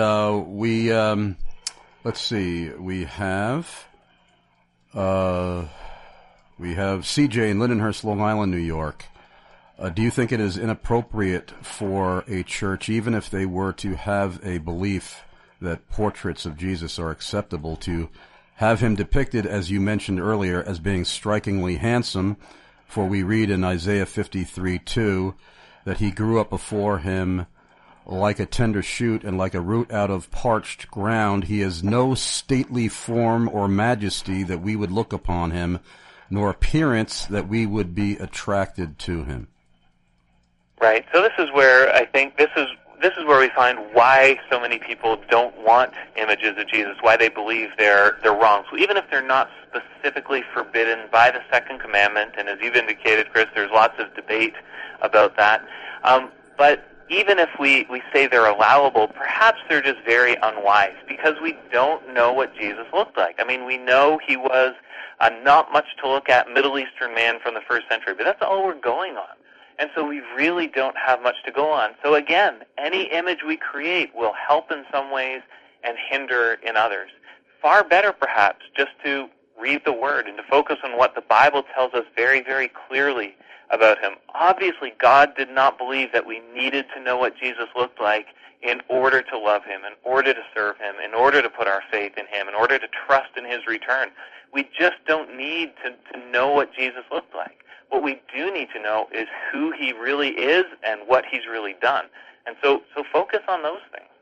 let's see, we have CJ in Lindenhurst, Long Island, New York. Do you think it is inappropriate for a church, even if they were to have a belief that portraits of Jesus are acceptable, to have him depicted, as you mentioned earlier, as being strikingly handsome? For we read in Isaiah 53:2 that he grew up before him like a tender shoot and like a root out of parched ground. He has no stately form or majesty that we would look upon him, nor appearance that we would be attracted to him. Right. So this is where I think this is where we find why so many people don't want images of Jesus, why they believe they're wrong. So even if they're not specifically forbidden by the second commandment, and as you've indicated, Chris, there's lots of debate about that, but even if we say they're allowable, perhaps they're just very unwise, because we don't know what Jesus looked like. I mean, we know he was not much to look at Middle Eastern man from the first century, but that's all we're going on. And so we really don't have much to go on. So again, any image we create will help in some ways and hinder in others. Far better, perhaps, just to read the Word and to focus on what the Bible tells us very, very clearly about him. Obviously, God did not believe that we needed to know what Jesus looked like in order to love him, in order to serve him, in order to put our faith in him, in order to trust in his return. We just don't need to know what Jesus looked like. What we do need to know is who he really is and what he's really done. And so focus on those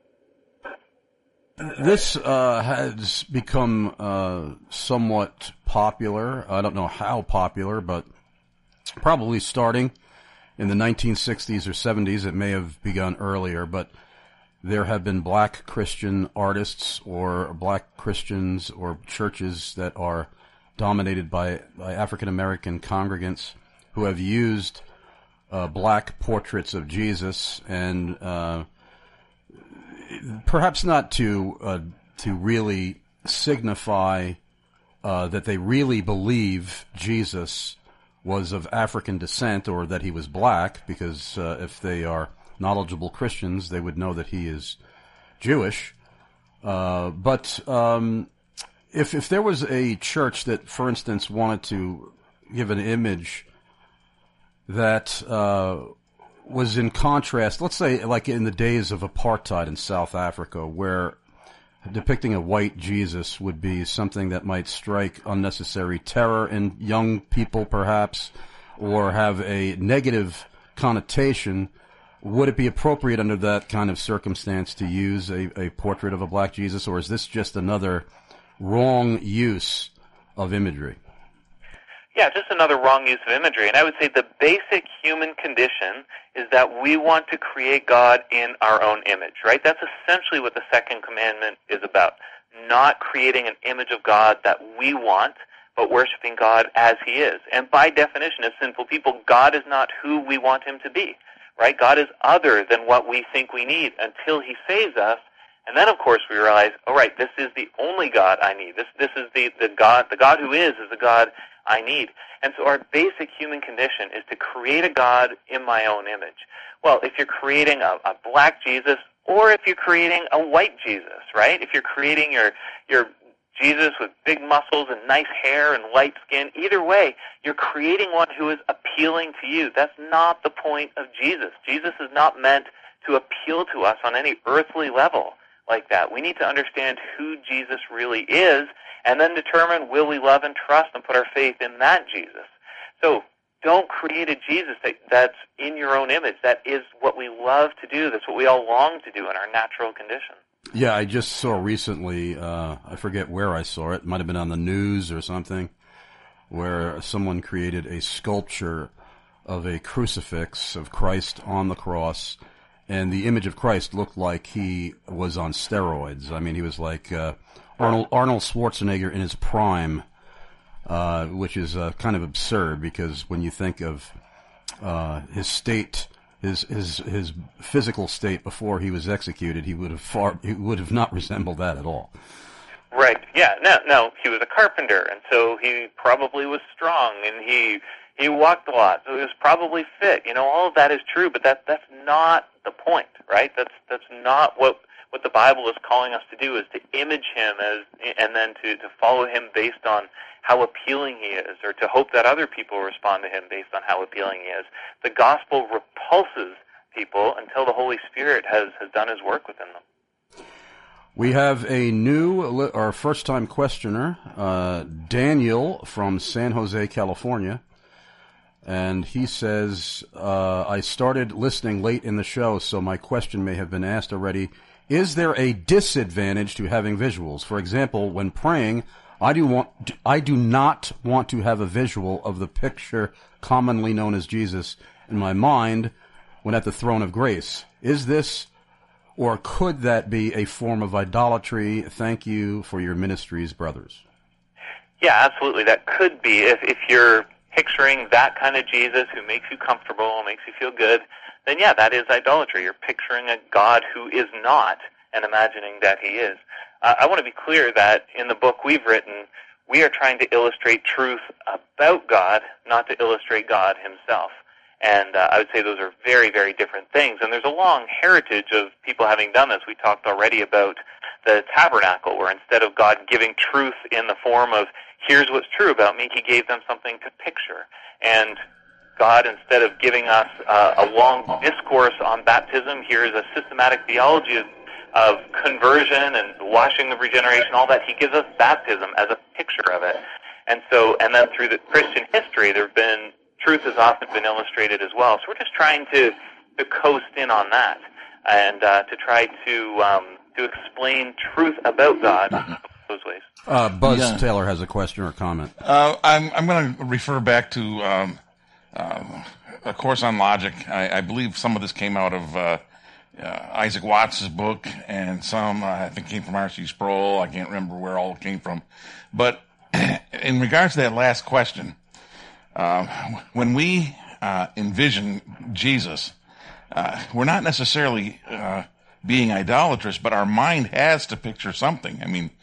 things. This has become somewhat popular. I don't know how popular, but probably starting in the 1960s or 70s. It may have begun earlier, but there have been black Christian artists or black Christians or churches that are dominated by African-American congregants who have used black portraits of Jesus, and perhaps not to really signify that they really believe Jesus was of African descent or that he was black, because if they are knowledgeable Christians, they would know that he is Jewish. But if there was a church that, for instance, wanted to give an image that was in contrast, let's say like in the days of apartheid in South Africa, where depicting a white Jesus would be something that might strike unnecessary terror in young people, perhaps, or have a negative connotation, would it be appropriate under that kind of circumstance to use a portrait of a black Jesus, or is this just another wrong use of imagery? Yeah, just another wrong use of imagery. And I would say the basic human condition is that we want to create God in our own image, right? That's essentially what the second commandment is about. Not creating an image of God that we want, but worshiping God as he is. And by definition, as sinful people, God is not who we want him to be, right? God is other than what we think we need until he saves us. And then, of course, we realize, all right, this is the only God I need. This is the God who is the God I need. And so our basic human condition is to create a God in my own image. Well, if you're creating a black Jesus, or if you're creating a white Jesus, right? If you're creating your Jesus with big muscles and nice hair and light skin, either way, you're creating one who is appealing to you. That's not the point of Jesus. Jesus is not meant to appeal to us on any earthly level like that. We need to understand who Jesus really is, and then determine, will we love and trust and put our faith in that Jesus? So don't create a Jesus that's in your own image. That is what we love to do. That's what we all long to do in our natural condition. Yeah, I just saw recently, I forget where I saw it. It might have been on the news or something, where someone created a sculpture of a crucifix of Christ on the cross, and the image of Christ looked like he was on steroids. I mean, he was like Arnold Schwarzenegger in his prime, which is kind of absurd, because when you think of his state, his physical state before he was executed, he would have not resembled that at all. Right. Yeah. No. He was a carpenter, and so he probably was strong, and he walked a lot, so he was probably fit. You know, all of that is true, but that's not the point, right? That's not what the Bible is calling us to do, is to image him and then to follow him based on how appealing he is, or to hope that other people respond to him based on how appealing he is. The gospel repulses people until the Holy Spirit has done his work within them. We have a new, our first-time questioner, Daniel from San Jose, California. And he says, I started listening late in the show, so my question may have been asked already. Is there a disadvantage to having visuals? For example, when praying, I do not want to have a visual of the picture commonly known as Jesus in my mind when at the throne of grace. Is this, or could that be, a form of idolatry? Thank you for your ministries, brothers. Yeah, absolutely. That could be. If you're picturing that kind of Jesus who makes you comfortable, makes you feel good, then yeah, that is idolatry. You're picturing a God who is not and imagining that he is. I want to be clear that in the book we've written, we are trying to illustrate truth about God, not to illustrate God himself. And I would say those are very, very different things. And there's a long heritage of people having done this. We talked already about the tabernacle, where instead of God giving truth in the form of, here's what's true about me, he gave them something to picture. And God, instead of giving us a long discourse on baptism, here's a systematic theology of conversion and washing of regeneration, all that. He gives us baptism as a picture of it. And then through the Christian history, truth has often been illustrated as well. So we're just trying to coast in on that and to try to explain truth about God in those ways. Buzz Taylor has a question or comment. I'm going to refer back to A Course on Logic. I believe some of this came out of Isaac Watts' book, and some, I think, came from R.C. Sproul. I can't remember where all it came from. But in regards to that last question, when we envision Jesus, we're not necessarily being idolatrous, but our mind has to picture something. I mean,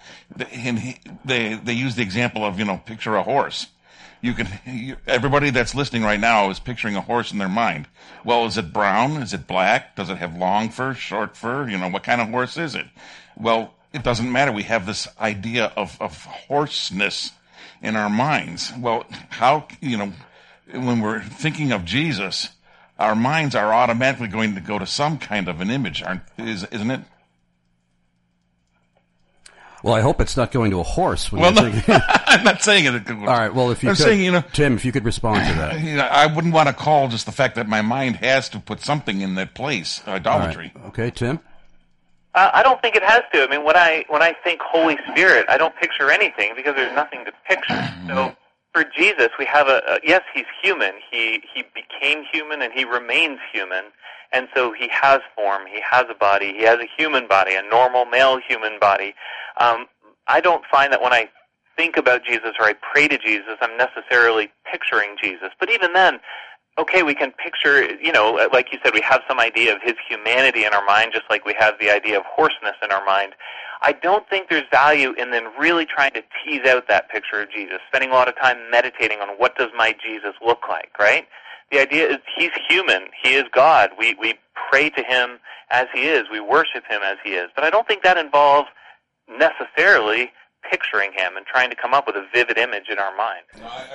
they use the example of, picture a horse. Everybody that's listening right now is picturing a horse in their mind. Well, is it brown? Is it black? Does it have long fur, short fur? What kind of horse is it? Well, it doesn't matter. We have this idea of horseness in our minds. Well, how, when we're thinking of Jesus, our minds are automatically going to go to some kind of an image, isn't it? Well, I hope it's not going to a horse. I'm not saying it. All right. Well, if you Tim, if you could respond to that. I wouldn't want to call just the fact that my mind has to put something in that place idolatry. Right. Okay, Tim. I don't think it has to. I mean, when I think Holy Spirit, I don't picture anything because there's nothing to picture. So for Jesus, we have yes, he's human. He became human and he remains human. And so he has form, he has a body, he has a human body, a normal male human body. I don't find that when I think about Jesus or I pray to Jesus, I'm necessarily picturing Jesus. But even then, okay, we can picture, like you said, we have some idea of his humanity in our mind, just like we have the idea of hoarseness in our mind. I don't think there's value in then really trying to tease out that picture of Jesus, spending a lot of time meditating on what does my Jesus look like, right? The idea is he's human. He is God. We pray to him as he is. We worship him as he is. But I don't think that involves necessarily picturing him and trying to come up with a vivid image in our mind.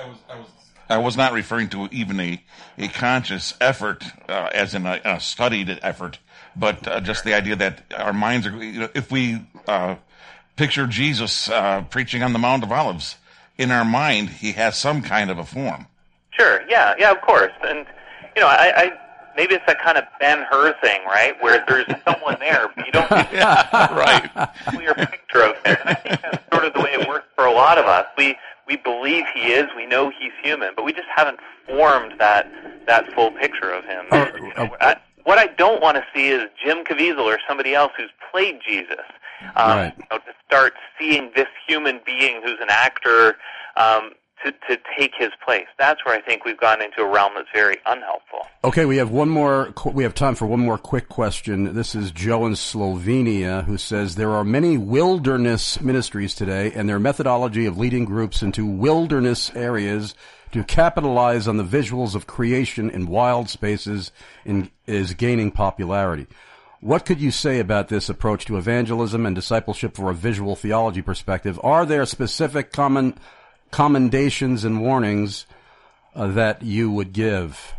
I was not referring to even a conscious effort, as in a studied effort, but just the idea that our minds are, if we picture Jesus preaching on the Mount of Olives, in our mind, he has some kind of a form. Sure, yeah, of course. And, I maybe it's that kind of Ben-Hur thing, right, where there's someone there, but you don't get a clear picture of him. And I think that's sort of the way it works for a lot of us. We believe he is, we know he's human, but we just haven't formed that full picture of him. What I don't want to see is Jim Caviezel or somebody else who's played Jesus. To start seeing this human being who's an actor to take his place. That's where I think we've gone into a realm that's very unhelpful. Okay, we have time for one more quick question. This is Joe in Slovenia who says, there are many wilderness ministries today, and their methodology of leading groups into wilderness areas to capitalize on the visuals of creation in wild spaces is gaining popularity. What could you say about this approach to evangelism and discipleship from a visual theology perspective? Are there specific common commendations and warnings that you would give?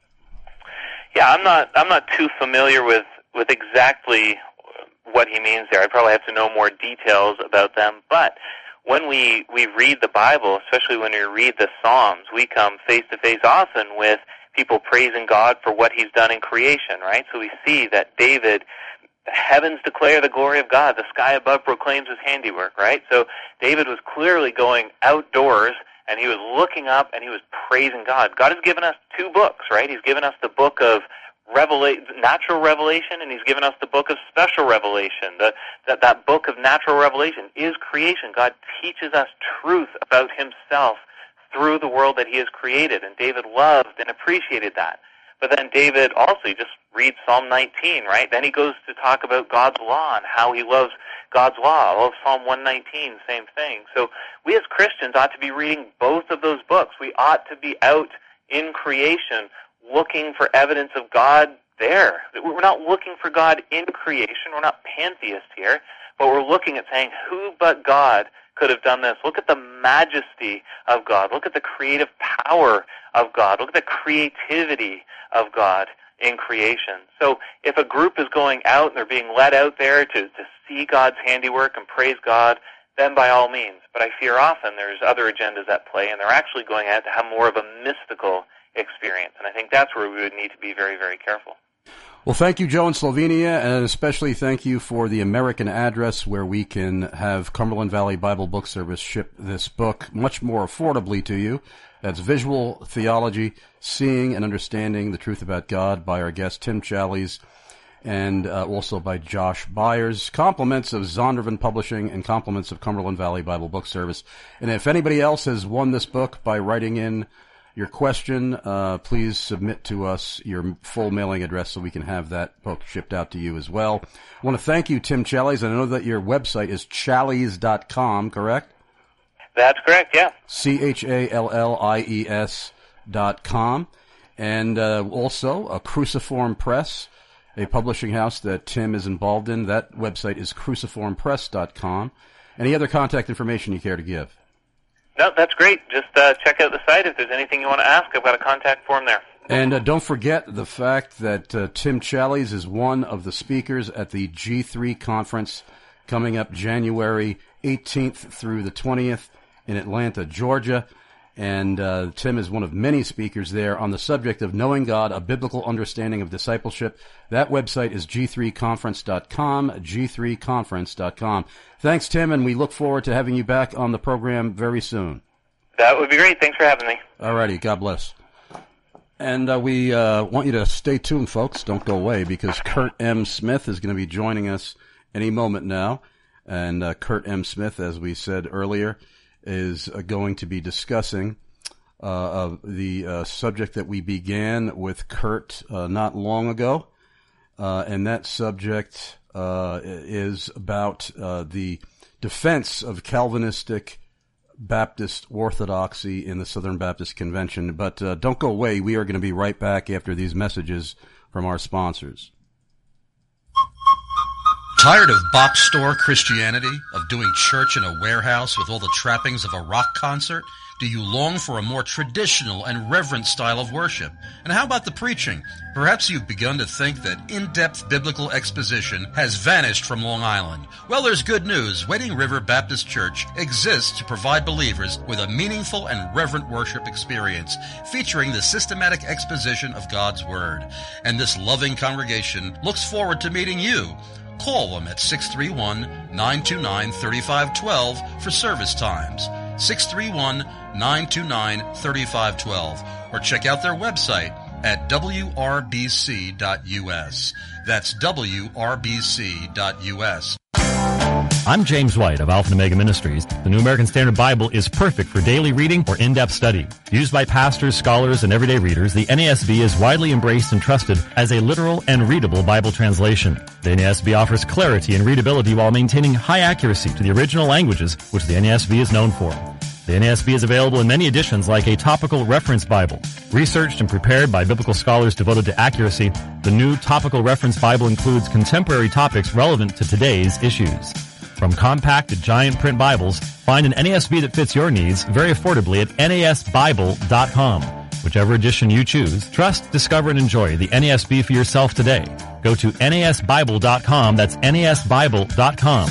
Yeah, I'm not too familiar with exactly what he means there. I probably have to know more details about them. But when we read the Bible, especially when we read the Psalms, we come face to face often with people praising God for what he's done in creation, right? So we see that David, the heavens declare the glory of God, the sky above proclaims his handiwork, right? So David was clearly going outdoors, and he was looking up, and he was praising God. God has given us two books, right? He's given us the book of natural revelation, and he's given us the book of special revelation. That book of natural revelation is creation. God teaches us truth about himself through the world that he has created, and David loved and appreciated that. But then David also, you just read Psalm 19, right? Then he goes to talk about God's law and how he loves God's law. All of Psalm 119, same thing. So we as Christians ought to be reading both of those books. We ought to be out in creation looking for evidence of God there. We're not looking for God in creation. We're not pantheists here, but we're looking at saying, who but God could have done this? Look at the majesty of God. Look at the creative power of God. Look at the creativity of God in creation. So if a group is going out and they're being led out there to see God's handiwork and praise God, then by all means. But I fear often there's other agendas at play, and they're actually going out to have more of a mystical experience. And I think that's where we would need to be very, very careful. Well, thank you, Joe in Slovenia, and especially thank you for the American address where we can have Cumberland Valley Bible Book Service ship this book much more affordably to you. That's Visual Theology, Seeing and Understanding the Truth About God by our guest Tim Challies, and also by Josh Byers. Compliments of Zondervan Publishing and compliments of Cumberland Valley Bible Book Service. And if anybody else has won this book by writing in your question, please submit to us your full mailing address so we can have that book shipped out to you as well. I want to thank you, Tim Challies. I know that your website is challies.com, correct? That's correct, yeah. CHALLIES.com. And also a Cruciform Press, a publishing house that Tim is involved in. That website is cruciformpress.com. Any other contact information you care to give? No, that's great. Just check out the site. If there's anything you want to ask, I've got a contact form there. And don't forget the fact that Tim Challies is one of the speakers at the G3 conference coming up January 18th through the 20th in Atlanta, Georgia. And Tim is one of many speakers there on the subject of knowing God, a biblical understanding of discipleship. That website is g3conference.com, g3conference.com. Thanks, Tim, and we look forward to having you back on the program very soon. That would be great. Thanks for having me. All righty. God bless. And we want you to stay tuned, folks. Don't go away, because Kurt M. Smith is going to be joining us any moment now. And Kurt M. Smith, as we said earlier, is going to be discussing the subject that we began with Kurt not long ago. And that subject is about the defense of Calvinistic Baptist orthodoxy in the Southern Baptist Convention. But don't go away. We are going to be right back after these messages from our sponsors. Tired of box store Christianity, of doing church in a warehouse with all the trappings of a rock concert? Do you long for a more traditional and reverent style of worship? And how about the preaching? Perhaps you've begun to think that in-depth biblical exposition has vanished from Long Island. Well, there's good news. Wading River Baptist Church exists to provide believers with a meaningful and reverent worship experience featuring the systematic exposition of God's Word. And this loving congregation looks forward to meeting you. Call them at 631-929-3512 for service times. 631-929-3512, or check out their website at wrbc.us. That's wrbc.us. I'm James White of Alpha and Omega Ministries. The New American Standard Bible is perfect for daily reading or in-depth study. Used by pastors, scholars, and everyday readers, the NASB is widely embraced and trusted as a literal and readable Bible translation. The NASB offers clarity and readability while maintaining high accuracy to the original languages, which the NASB is known for. The NASB is available in many editions like a topical reference Bible. Researched and prepared by biblical scholars devoted to accuracy, the new topical reference Bible includes contemporary topics relevant to today's issues. From compact to giant print Bibles, find an NASB that fits your needs very affordably at NASBible.com. Whichever edition you choose, trust, discover, and enjoy the NASB for yourself today. Go to NASBible.com. That's NASBible.com.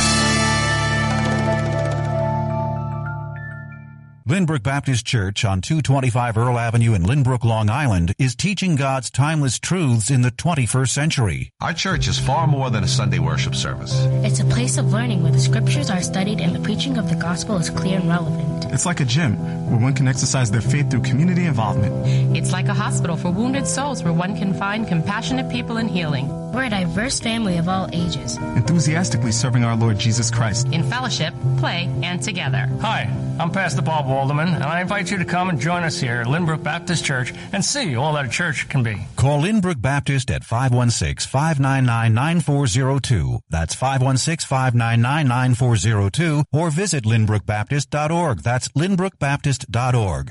Lynbrook Baptist Church on 225 Earl Avenue in Lynbrook, Long Island is teaching God's timeless truths in the 21st century. Our church is far more than a Sunday worship service. It's a place of learning where the scriptures are studied and the preaching of the gospel is clear and relevant. It's like a gym where one can exercise their faith through community involvement. It's like a hospital for wounded souls where one can find compassionate people in healing. We're a diverse family of all ages, enthusiastically serving our Lord Jesus Christ in fellowship, play, and together. Hi, I'm Pastor Bob Walderman, and I invite you to come and join us here at Lynbrook Baptist Church and see all that a church can be. Call Lynbrook Baptist at 516-599-9402. That's 516-599-9402, or visit lynbrookbaptist.org. That's lynbrookbaptist.org.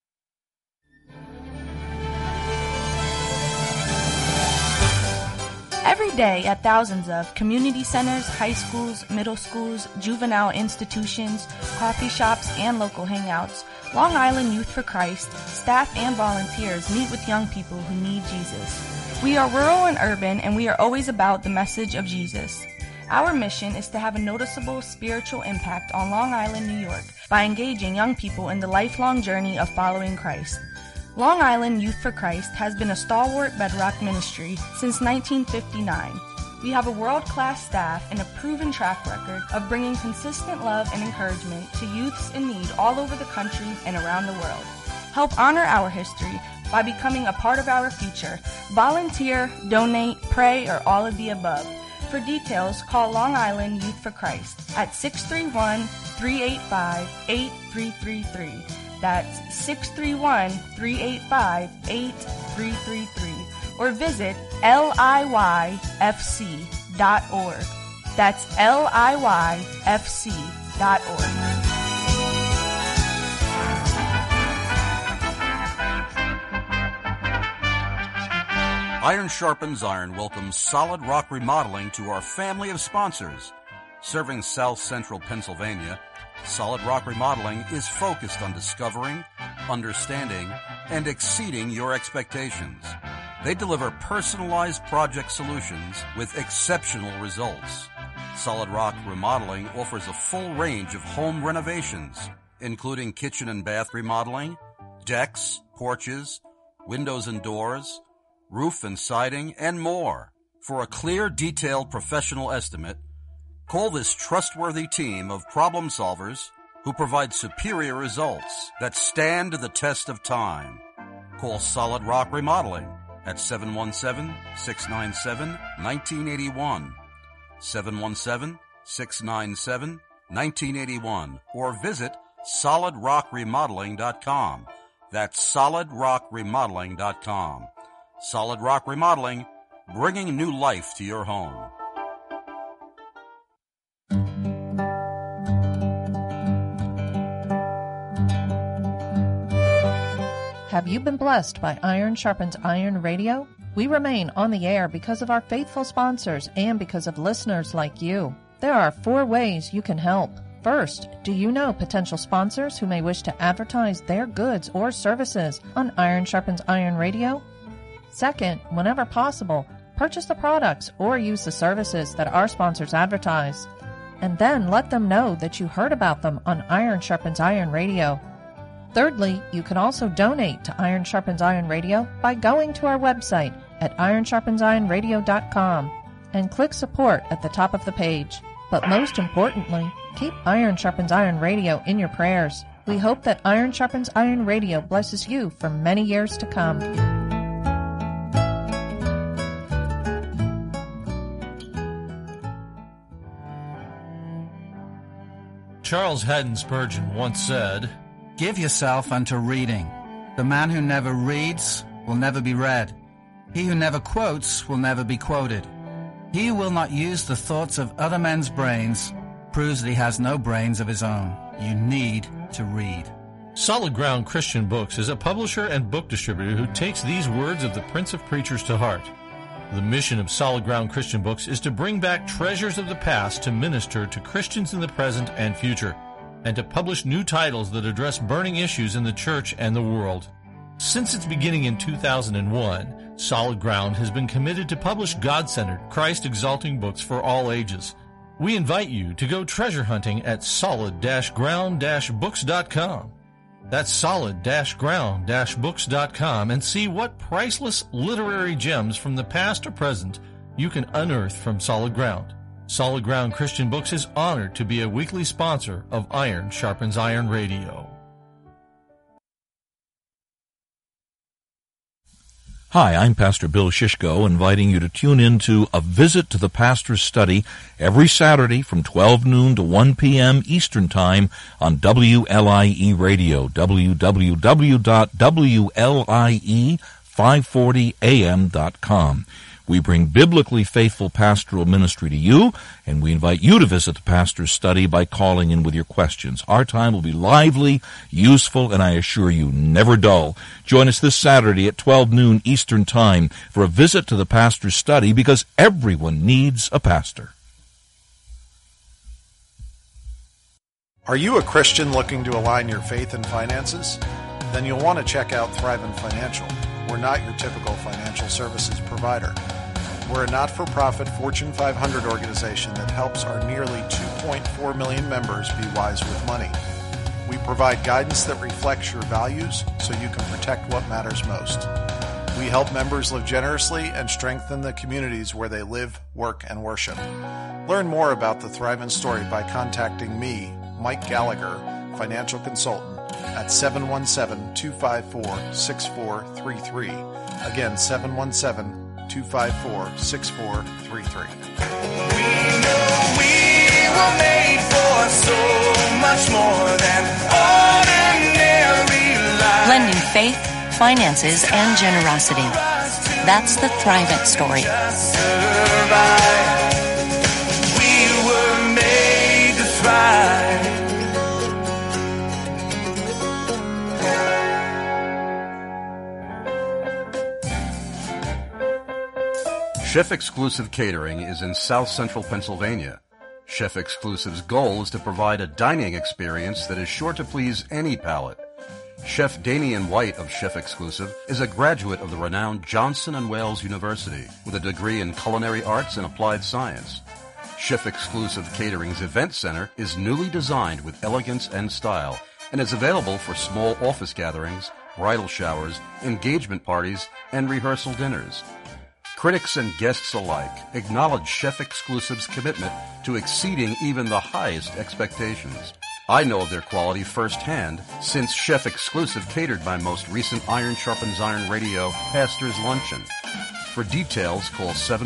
Every day at thousands of community centers, high schools, middle schools, juvenile institutions, coffee shops, and local hangouts, Long Island Youth for Christ, staff and volunteers meet with young people who need Jesus. We are rural and urban, and we are always about the message of Jesus. Our mission is to have a noticeable spiritual impact on Long Island, New York, by engaging young people in the lifelong journey of following Christ. Long Island Youth for Christ has been a stalwart bedrock ministry since 1959. We have a world-class staff and a proven track record of bringing consistent love and encouragement to youths in need all over the country and around the world. Help honor our history by becoming a part of our future. Volunteer, donate, pray, or all of the above. For details, call Long Island Youth for Christ at 631-385-8333. That's 631-385-8333. Or visit LIYFC.org. That's LIYFC.org. Iron Sharpens Iron welcomes Solid Rock Remodeling to our family of sponsors. Serving South Central Pennsylvania, Solid Rock Remodeling is focused on discovering, understanding, and exceeding your expectations. They deliver personalized project solutions with exceptional results. Solid Rock Remodeling offers a full range of home renovations, including kitchen and bath remodeling, decks, porches, windows and doors, roof and siding, and more. For a clear, detailed, professional estimate, call this trustworthy team of problem solvers who provide superior results that stand the test of time. Call Solid Rock Remodeling at 717-697-1981, 717-697-1981, or visit solidrockremodeling.com. That's solidrockremodeling.com. Solid Rock Remodeling, bringing new life to your home. Have you been blessed by Iron Sharpens Iron Radio? We remain on the air because of our faithful sponsors and because of listeners like you. There are 4 ways you can help. First, do you know potential sponsors who may wish to advertise their goods or services on Iron Sharpens Iron Radio? Second, whenever possible, purchase the products or use the services that our sponsors advertise. And then let them know that you heard about them on Iron Sharpens Iron Radio. Thirdly, you can also donate to Iron Sharpens Iron Radio by going to our website at ironsharpensironradio.com and click support at the top of the page. But most importantly, keep Iron Sharpens Iron Radio in your prayers. We hope that Iron Sharpens Iron Radio blesses you for many years to come. Charles Haddon Spurgeon once said, "Give yourself unto reading. The man who never reads will never be read. He who never quotes will never be quoted. He who will not use the thoughts of other men's brains proves that he has no brains of his own. You need to read." Solid Ground Christian Books is a publisher and book distributor who takes these words of the Prince of Preachers to heart. The mission of Solid Ground Christian Books is to bring back treasures of the past to minister to Christians in the present and future, and to publish new titles that address burning issues in the church and the world. Since its beginning in 2001, Solid Ground has been committed to publish God-centered, Christ-exalting books for all ages. We invite you to go treasure hunting at solid-ground-books.com. That's solid-ground-books.com, and see what priceless literary gems from the past or present you can unearth from Solid Ground. Solid Ground Christian Books is honored to be a weekly sponsor of Iron Sharpens Iron Radio. Hi, I'm Pastor Bill Shishko, inviting you to tune in to A Visit to the Pastor's Study every Saturday from 12 noon to 1 p.m. Eastern Time on WLIE Radio, www.WLIE540am.com. We bring biblically faithful pastoral ministry to you, and we invite you to visit the Pastor's Study by calling in with your questions. Our time will be lively, useful, and I assure you, never dull. Join us this Saturday at 12 noon Eastern Time for a visit to the Pastor's Study, because everyone needs a pastor. Are you a Christian looking to align your faith and finances? Then you'll want to check out Thrivent Financial. We're not your typical financial services provider. We're a not-for-profit Fortune 500 organization that helps our nearly 2.4 million members be wise with money. We provide guidance that reflects your values so you can protect what matters most. We help members live generously and strengthen the communities where they live, work, and worship. Learn more about the Thrivent story by contacting me, Mike Gallagher, financial consultant, at 717-254-6433. Again, 717-254-6433. We know we were made for so much more than ordinary life. Blending faith, finances, and generosity. That's the Thrivent story. We were made to thrive. Chef Exclusive Catering is in South Central Pennsylvania. Chef Exclusive's goal is to provide a dining experience that is sure to please any palate. Chef Damian White of Chef Exclusive is a graduate of the renowned Johnson & Wales University with a degree in culinary arts and applied science. Chef Exclusive Catering's event center is newly designed with elegance and style and is available for small office gatherings, bridal showers, engagement parties, and rehearsal dinners. Critics and guests alike acknowledge Chef Exclusive's commitment to exceeding even the highest expectations. I know of their quality firsthand since Chef Exclusive catered my most recent Iron Sharpens Iron Radio Pastor's Luncheon. For details, call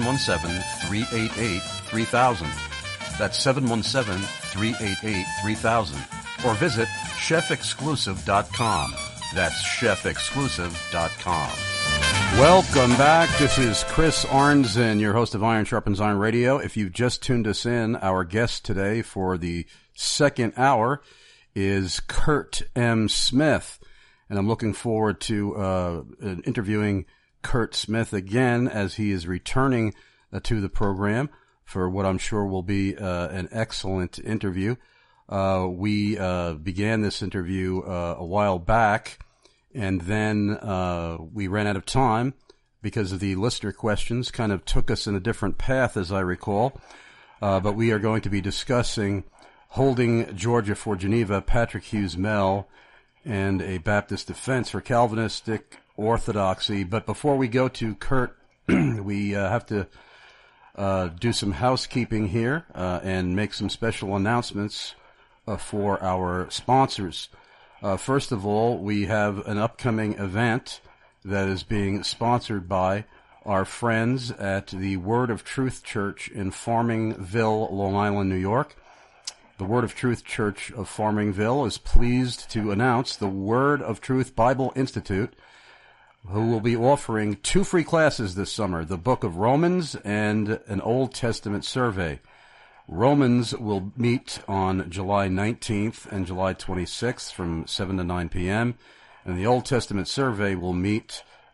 717-388-3000. That's 717-388-3000. Or visit chefexclusive.com. That's chefexclusive.com. Welcome back. This is Chris Arnzen, your host of Iron Sharpens Iron Radio. If you've just tuned us in, our guest today for the second hour is Kurt M. Smith. And I'm looking forward to interviewing Kurt Smith again as he is returning to the program for what I'm sure will be an excellent interview. We began this interview a while back. And then we ran out of time because of the listener questions kind of took us in a different path, as I recall. But we are going to be discussing Holding Georgia for Geneva, Patrick Hughes Mell, and a Baptist defense for Calvinistic orthodoxy. But before we go to Kurt, we have to do some housekeeping here and make some special announcements for our sponsors. First of all, we have an upcoming event that is being sponsored by our friends at the Word of Truth Church in Farmingville, Long Island, New York. The Word of Truth Church of Farmingville is pleased to announce the Word of Truth Bible Institute, who will be offering 2 free classes this summer, the Book of Romans and an Old Testament survey. Romans will meet on July 19th and July 26th from 7 to 9 p.m., and the Old Testament survey will meet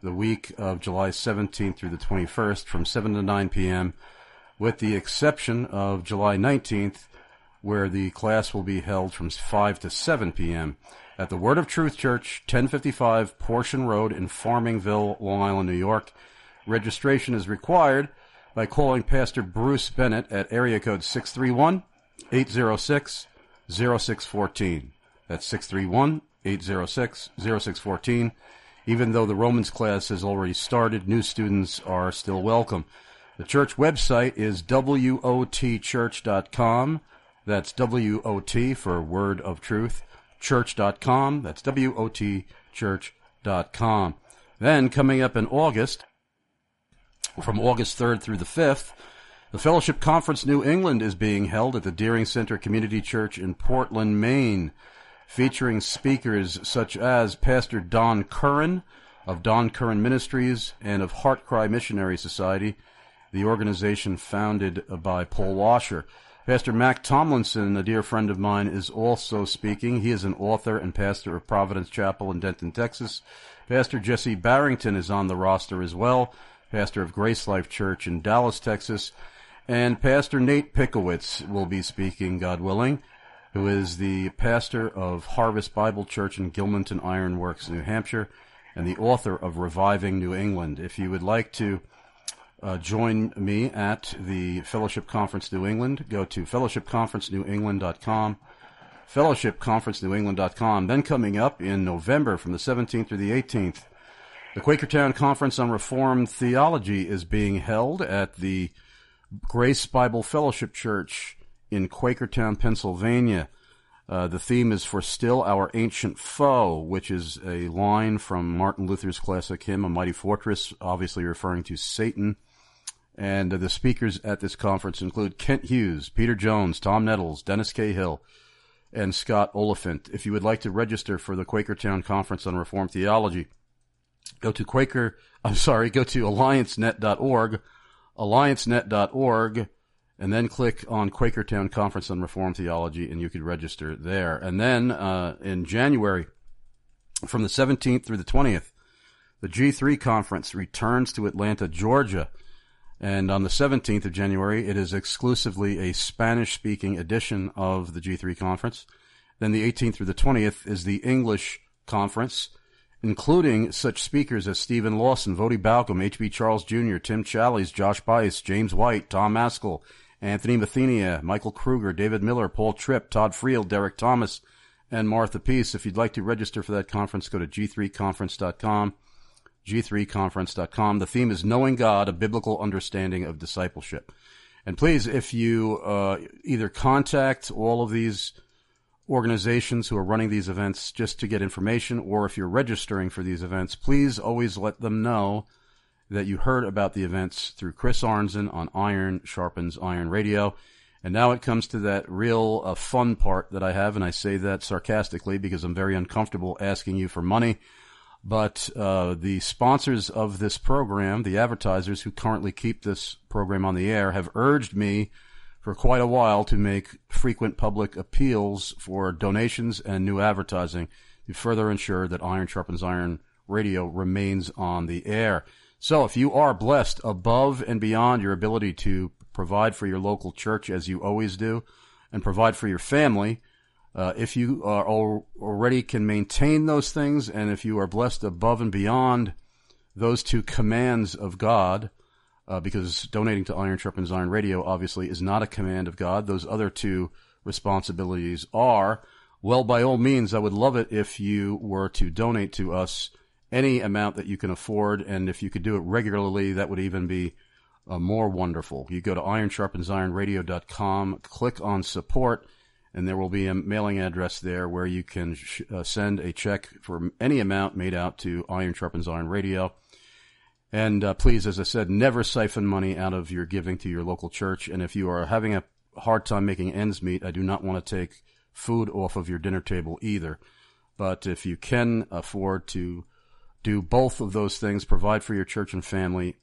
the week of July 17th through the 21st from 7 to 9 p.m., with the exception of July 19th, where the class will be held from 5 to 7 p.m. at the Word of Truth Church, 1055 Portion Road in Farmingville, Long Island, New York. Registration is required by calling Pastor Bruce Bennett at area code 631-806-0614. That's 631-806-0614. Even though the Romans class has already started, new students are still welcome. The church website is wotchurch.com. That's W-O-T for Word of Truth, church.com. That's wotchurch.com. Then, coming up in August, from August 3rd through the 5th, the Fellowship Conference New England is being held at the Deering Center Community Church in Portland, Maine, featuring speakers such as Pastor Don Curran of Don Curran Ministries and of Heart Cry Missionary Society, the organization founded by Paul Washer. Pastor Mac Tomlinson, a dear friend of mine, is also speaking. He is an author and pastor of Providence Chapel in Denton, Texas. Pastor Jesse Barrington is on the roster as well, pastor of Grace Life Church in Dallas, Texas. And Pastor Nate Pickowitz will be speaking, God willing, who is the pastor of Harvest Bible Church in Gilmanton Ironworks, New Hampshire, and the author of Reviving New England. If you would like to join me at the Fellowship Conference New England, go to fellowshipconferencenewengland.com, fellowshipconferencenewengland.com. Then coming up in November from the 17th through the 18th, the Quakertown Conference on Reformed Theology is being held at the Grace Bible Fellowship Church in Quakertown, Pennsylvania. The theme is For Still Our Ancient Foe, which is a line from Martin Luther's classic hymn, A Mighty Fortress, obviously referring to Satan. And the speakers at this conference include Kent Hughes, Peter Jones, Tom Nettles, Dennis Cahill, and Scott Oliphant. If you would like to register for the Quakertown Conference on Reformed Theology, go to alliancenet.org, and then click on Quakertown Conference on Reformed Theology, and you could register there. And then in January, from the 17th through the 20th, the G3 Conference returns to Atlanta, Georgia. And on the 17th of January, it is exclusively a Spanish-speaking edition of the G3 Conference. Then the 18th through the 20th is the English Conference, including such speakers as Stephen Lawson, Vodi Balcom, H.B. Charles Jr., Tim Challies, Josh Bice, James White, Tom Maskell, Anthony Mathenia, Michael Kruger, David Miller, Paul Tripp, Todd Friel, Derek Thomas, and Martha Peace. If you'd like to register for that conference, go to g3conference.com, g3conference.com. The theme is Knowing God, a Biblical Understanding of Discipleship. And please, if you either contact all of these organizations who are running these events just to get information, or if you're registering for these events, please always let them know that you heard about the events through Chris Arnzen on Iron Sharpens Iron Radio. And now it comes to that real fun part that I have, and I say that sarcastically because I'm very uncomfortable asking you for money. But the sponsors of this program, the advertisers who currently keep this program on the air, have urged me for quite a while to make frequent public appeals for donations and new advertising to further ensure that Iron Sharpens Iron Radio remains on the air. So if you are blessed above and beyond your ability to provide for your local church as you always do, and provide for your family, if you are already can maintain those things, and if you are blessed above and beyond those two commands of God, because donating to Iron Sharpens Iron Radio obviously is not a command of God, those other two responsibilities are, well, by all means, I would love it if you were to donate to us any amount that you can afford, and if you could do it regularly, that would even be more wonderful. You go to ironsharpensironradio.com, click on support, and there will be a mailing address there where you can send a check for any amount made out to Iron Sharpens Iron Radio. And please, as I said, never siphon money out of your giving to your local church. And if you are having a hard time making ends meet, I do not want to take food off of your dinner table either. But if you can afford to do both of those things, provide for your church and family,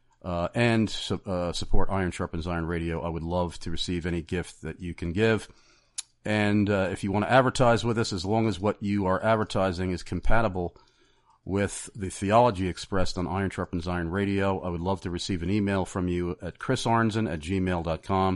and support Iron Sharpens Iron Radio, I would love to receive any gift that you can give. And if you want to advertise with us, as long as what you are advertising is compatible with the theology expressed on Iron Sharpens Iron Radio. I would love to receive an email from you at chrisarnzen@gmail.com,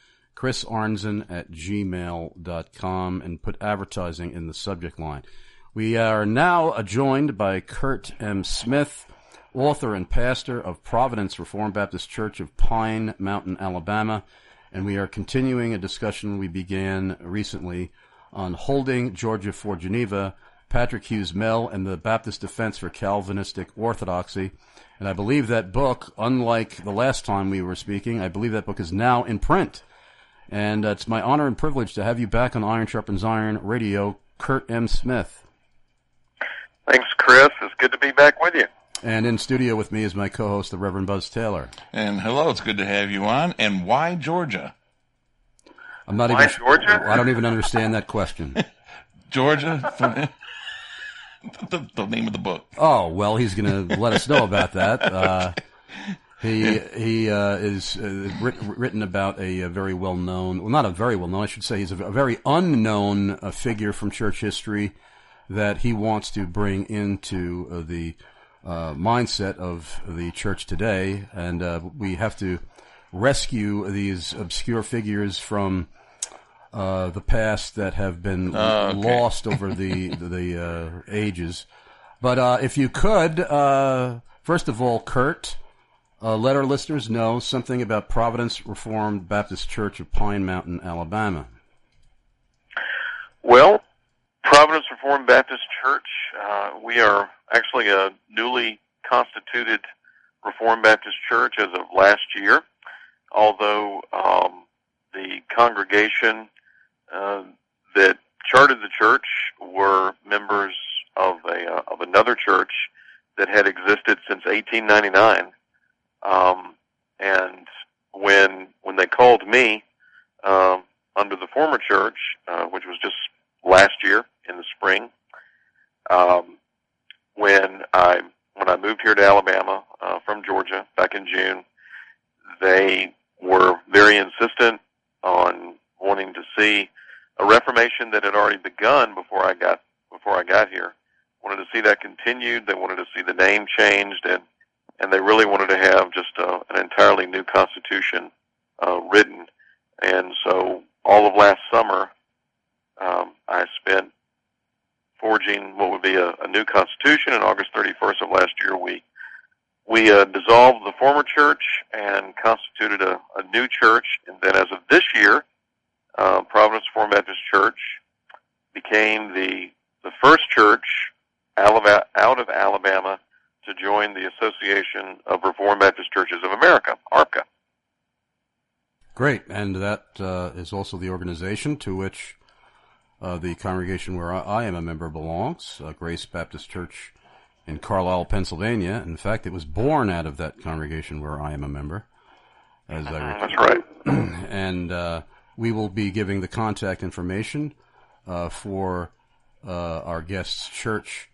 chrisarnzen@gmail.com, and put advertising in the subject line. We are now joined by Kurt M. Smith, author and pastor of Providence Reformed Baptist Church of Pine Mountain, Alabama, and we are continuing a discussion we began recently on Holding Georgia for Geneva, Patrick Hughes Mell and the Baptist Defense for Calvinistic Orthodoxy. And I believe that book, unlike the last time we were speaking, I believe that book is now in print. And it's my honor and privilege to have you back on Iron Sharpens Iron Radio, Kurt M. Smith. Thanks, Chris. It's good to be back with you. And in studio with me is my co-host, the Reverend Buzz Taylor. And hello, it's good to have you on. And why Georgia? Why Georgia? I don't even understand that question. Georgia? The name of the book. Oh, well, he's going to let us know about that. He is written about a very well-known, well, not a very well-known, I should say, he's a very unknown figure from church history that he wants to bring into the mindset of the church today. And we have to rescue these obscure figures from the past that have been lost over the ages. But if you could, first of all, Kurt, let our listeners know something about Providence Reformed Baptist Church of Pine Mountain, Alabama. Well, Providence Reformed Baptist Church, we are actually a newly constituted Reformed Baptist Church as of last year, although the congregation that chartered the church were members of another church that had existed since 1899. And when they called me under the former church, which was just last year in the spring, when I moved here to Alabama from Georgia back in June, they were very insistent on wanting to see a reformation that had already begun before I got here. Wanted to see that continued. They wanted to see the name changed, and they really wanted to have just an entirely new constitution written. And so all of last summer, I spent forging what would be a new constitution. And August 31st of last year, we dissolved the former church and constituted a new church. And then as of this year, Providence Reformed Baptist Church became the first church out of Alabama to join the Association of Reformed Baptist Churches of America, ARPCA. Great, and that is also the organization to which the congregation where I am a member belongs, Grace Baptist Church in Carlisle, Pennsylvania. In fact, it was born out of that congregation where I am a member. That's right. And we will be giving the contact information for our guest's church,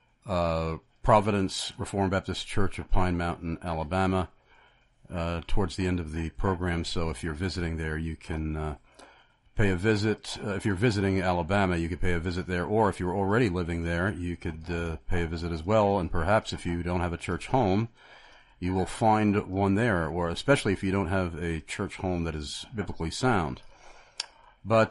Providence Reformed Baptist Church of Pine Mountain, Alabama, towards the end of the program. So if you're visiting there, you can pay a visit. If you're visiting Alabama, you could pay a visit there. Or if you're already living there, you could pay a visit as well. And perhaps if you don't have a church home, you will find one there, or especially if you don't have a church home that is biblically sound. But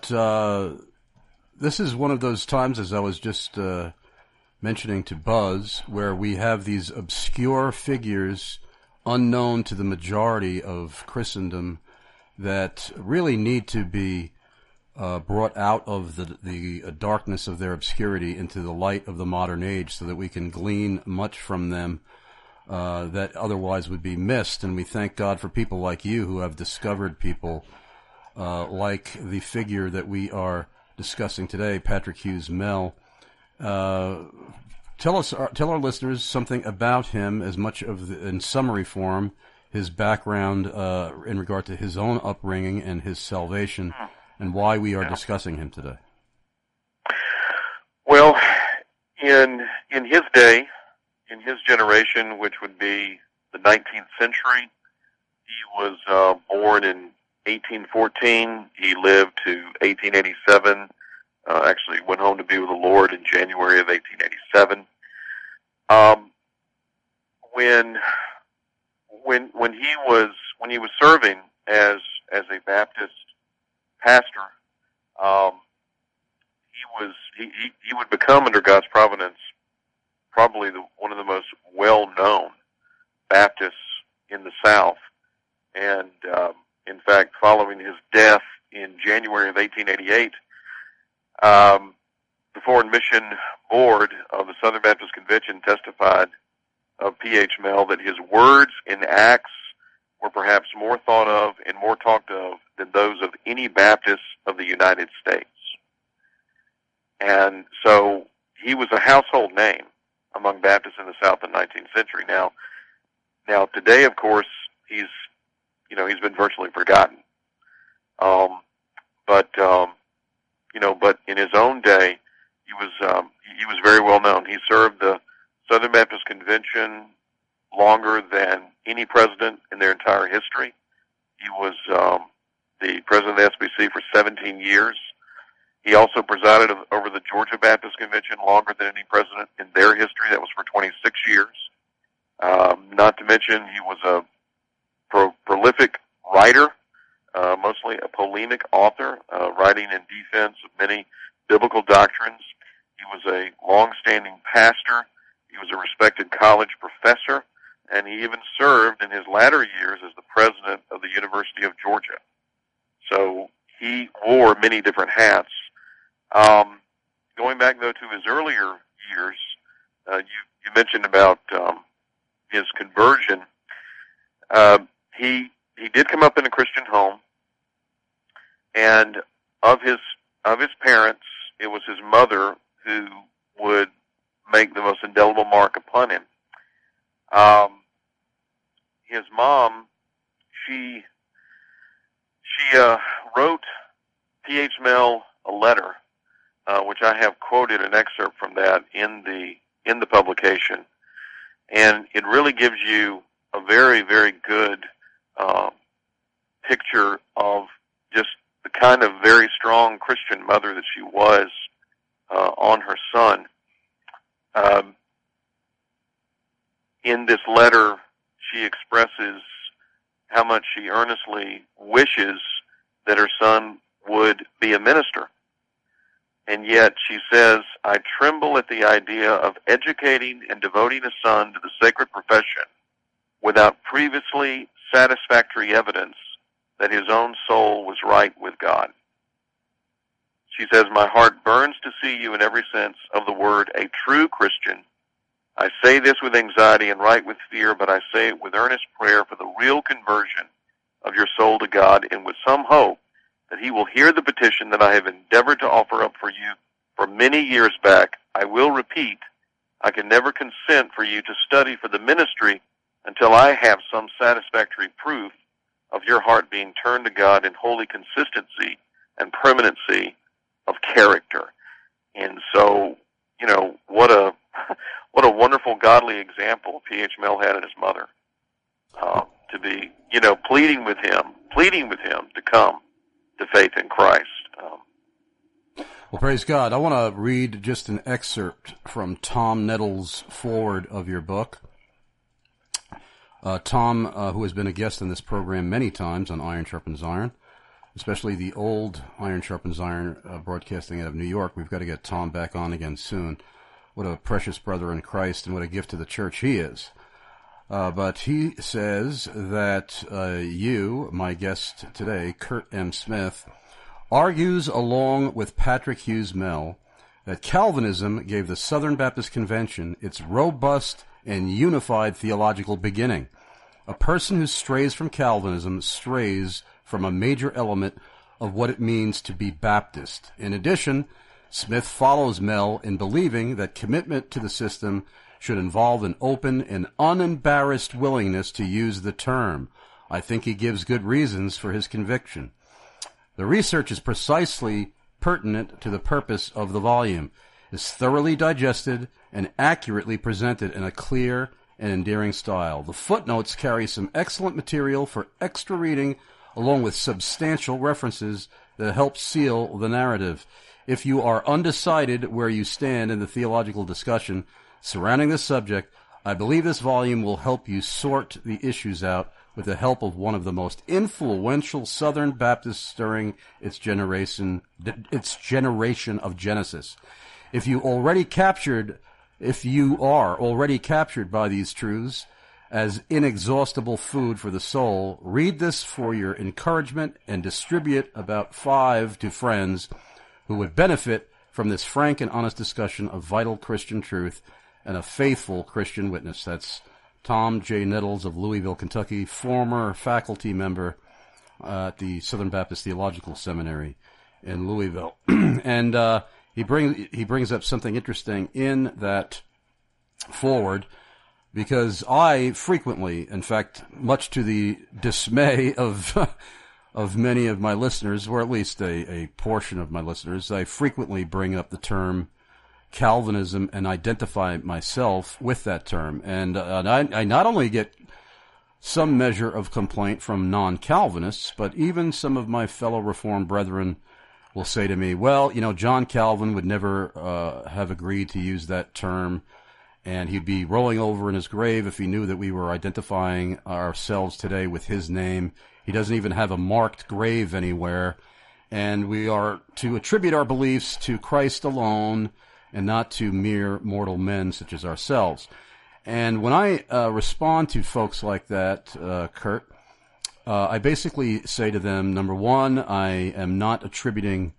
this is one of those times, as I was just mentioning to Buzz, where we have these obscure figures unknown to the majority of Christendom that really need to be brought out of the darkness of their obscurity into the light of the modern age, so that we can glean much from them that otherwise would be missed. And we thank God for people like you who have discovered people like the figure that we are discussing today, Patrick Hughes Mell. Tell our listeners something about him, as much in summary form, his background in regard to his own upbringing and his salvation, and why we are discussing him today. Well, in his day, in his generation, which would be the 19th century, he was born in 1814. He lived to 1887. Actually went home to be with the Lord in January of 1887. when he was serving as a Baptist pastor, he would become, under God's providence, probably one of the most well-known Baptists in the South. And in fact, following his death in January of 1888, the Foreign Mission Board of the Southern Baptist Convention testified of P.H. Mell that his words and acts were perhaps more thought of and more talked of than those of any Baptist of the United States. And so he was a household name among Baptists in the South in the 19th century. Now today, of course, he's been virtually forgotten. But in his own day, he was very well known. He served the Southern Baptist Convention longer than any president in their entire history. He was the president of the SBC for 17 years. He also presided over the Georgia Baptist Convention longer than any president in their history. That was for 26 years. Not to mention, he was a prolific writer, mostly a polemic author, writing in defense of many biblical doctrines. He was a long-standing pastor. He was a respected college professor, and he even served in his latter years as the president of the University of Georgia. So he wore many different hats. Going back, though, to his earlier years, you mentioned about his conversion. He did come up in a Christian home, and of his parents, it was his mother who would make the most indelible mark upon him. His mom, she wrote P.H. Mell a letter, which I have quoted an excerpt from that in the publication, and it really gives you a very, very good picture of just the kind of very strong Christian mother that she was on her son. In this letter, she expresses how much she earnestly wishes that her son would be a minister. And yet she says, I tremble at the idea of educating and devoting a son to the sacred profession without previously satisfactory evidence that his own soul was right with God. She says, my heart burns to see you in every sense of the word a true Christian. I say this with anxiety and write with fear, but I say it with earnest prayer for the real conversion of your soul to God, and with some hope that he will hear the petition that I have endeavored to offer up for you for many years back. I will repeat, I can never consent for you to study for the ministry until I have some satisfactory proof of your heart being turned to God in holy consistency and permanency of character. And so, what a wonderful godly example P.H. Mell had in his mother, to be, pleading with him to come to faith in Christ. Well, praise God. I want to read just an excerpt from Tom Nettles' foreword of your book. Tom, who has been a guest on this program many times on Iron Sharpens Iron, especially the old Iron Sharpens Iron broadcasting out of New York. We've got to get Tom back on again soon. What a precious brother in Christ, and what a gift to the church he is. But he says that you, my guest today, Kurt M. Smith, argues along with Patrick Hughes Mell that Calvinism gave the Southern Baptist Convention its robust and unified theological beginning. A person who strays from Calvinism strays from a major element of what it means to be Baptist. In addition, Smith follows Mell in believing that commitment to the system should involve an open and unembarrassed willingness to use the term. I think he gives good reasons for his conviction. The research is precisely pertinent to the purpose of the volume, is thoroughly digested and accurately presented in a clear and endearing style. The footnotes carry some excellent material for extra reading, along with substantial references that help seal the narrative. If you are undecided where you stand in the theological discussion, surrounding this subject. I believe this volume will help you sort the issues out with the help of one of the most influential Southern Baptists during its generation of Genesis. If you are already captured by these truths as inexhaustible food for the soul, read this for your encouragement and distribute about 5 to friends who would benefit from this frank and honest discussion of vital Christian truth and a faithful Christian witness. That's Tom J. Nettles of Louisville, Kentucky, former faculty member at the Southern Baptist Theological Seminary in Louisville. And he brings up something interesting in that foreword, because I frequently, in fact, much to the dismay of many of my listeners, or at least a portion of my listeners, I frequently bring up the term Calvinism and identify myself with that term. And I not only get some measure of complaint from non-Calvinists, but even some of my fellow Reformed brethren will say to me, well, John Calvin would never have agreed to use that term, and he'd be rolling over in his grave if he knew that we were identifying ourselves today with his name. He doesn't even have a marked grave anywhere, and we are to attribute our beliefs to Christ alone and not to mere mortal men such as ourselves. And when I respond to folks like that, Kurt, I basically say to them, number one, I am not attributing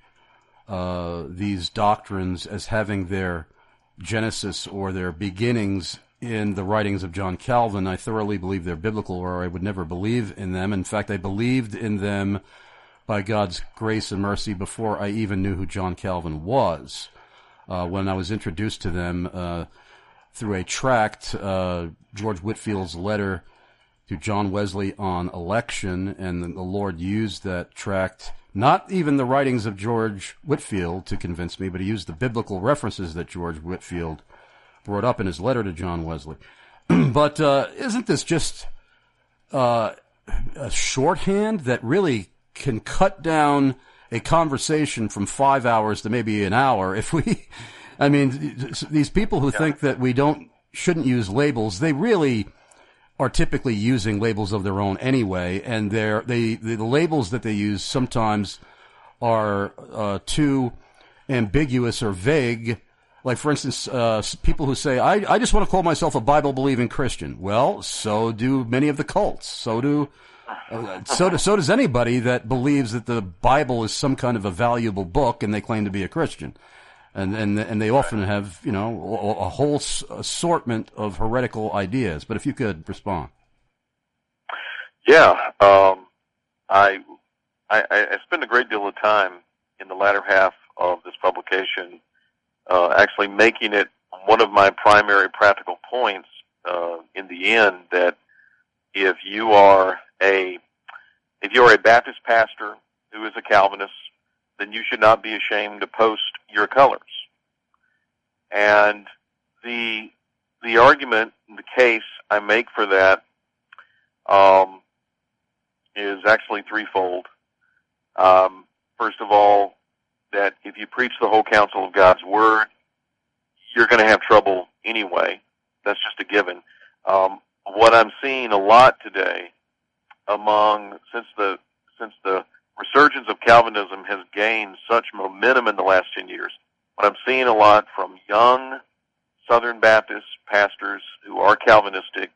these doctrines as having their genesis or their beginnings in the writings of John Calvin. I thoroughly believe they're biblical, or I would never believe in them. In fact, I believed in them by God's grace and mercy before I even knew who John Calvin was. When I was introduced to them through a tract, George Whitfield's letter to John Wesley on election, and the Lord used that tract, not even the writings of George Whitfield to convince me, but he used the biblical references that George Whitfield brought up in his letter to John Wesley. But isn't this just a shorthand that really can cut down a conversation from 5 hours to maybe an hour? These people who think that we shouldn't use labels, they really are typically using labels of their own anyway, and the labels that they use sometimes are too ambiguous or vague. Like, for instance, people who say, I just want to call myself a Bible-believing Christian. Well, so do many of the cults. So does anybody that believes that the Bible is some kind of a valuable book and they claim to be a Christian. And they often have, a whole assortment of heretical ideas. But if you could respond. Yeah. I spend a great deal of time in the latter half of this publication actually making it one of my primary practical points in the end, that if you are a Baptist pastor who is a Calvinist, then you should not be ashamed to post your colors. And the argument, the case I make for that is actually threefold. First of all, that if you preach the whole counsel of God's Word, you're going to have trouble anyway. That's just a given. What I'm seeing a lot today since the resurgence of Calvinism has gained such momentum in the last 10 years, what I'm seeing a lot from young Southern Baptist pastors who are Calvinistic,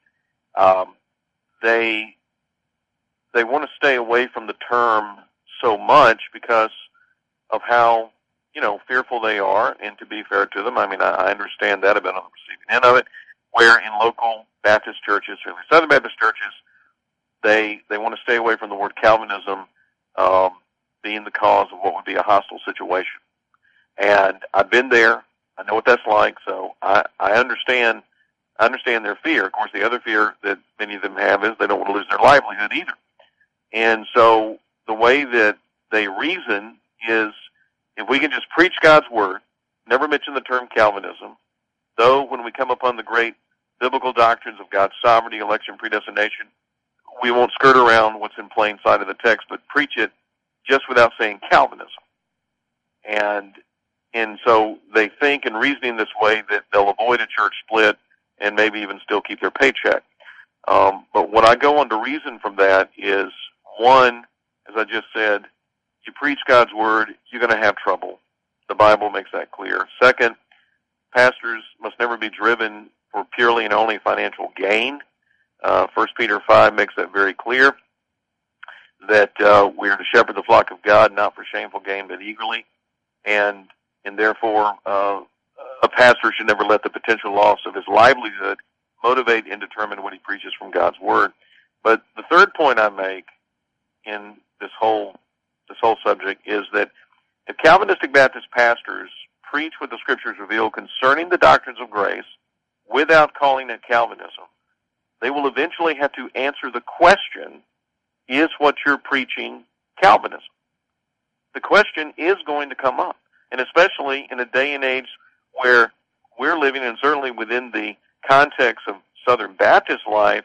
they want to stay away from the term so much because of how, fearful they are. And to be fair to them, I understand that. I've been on the receiving end of it, where in local Baptist churches, certainly Southern Baptist churches, they want to stay away from the word Calvinism being the cause of what would be a hostile situation. And I've been there. I know what that's like. So I understand their fear. Of course, the other fear that many of them have is they don't want to lose their livelihood either. And so the way that they reason is, if we can just preach God's Word, never mention the term Calvinism, though when we come upon the great biblical doctrines of God's sovereignty, election, predestination, we won't skirt around what's in plain sight of the text, but preach it just without saying Calvinism. And And so they think and reason in this way that they'll avoid a church split and maybe even still keep their paycheck. But what I go on to reason from that is, one, as I just said, you preach God's word, you're going to have trouble. The Bible makes that clear. Second, pastors must never be driven for purely and only financial gain. 1 Peter 5 makes that very clear, that we're to shepherd the flock of God, not for shameful gain, but eagerly. And therefore, a pastor should never let the potential loss of his livelihood motivate and determine what he preaches from God's word. But the third point I make in this whole subject is that if Calvinistic Baptist pastors preach what the Scriptures reveal concerning the doctrines of grace without calling it Calvinism, they will eventually have to answer the question, is what you're preaching Calvinism? The question is going to come up, and especially in a day and age where we're living, and certainly within the context of Southern Baptist life,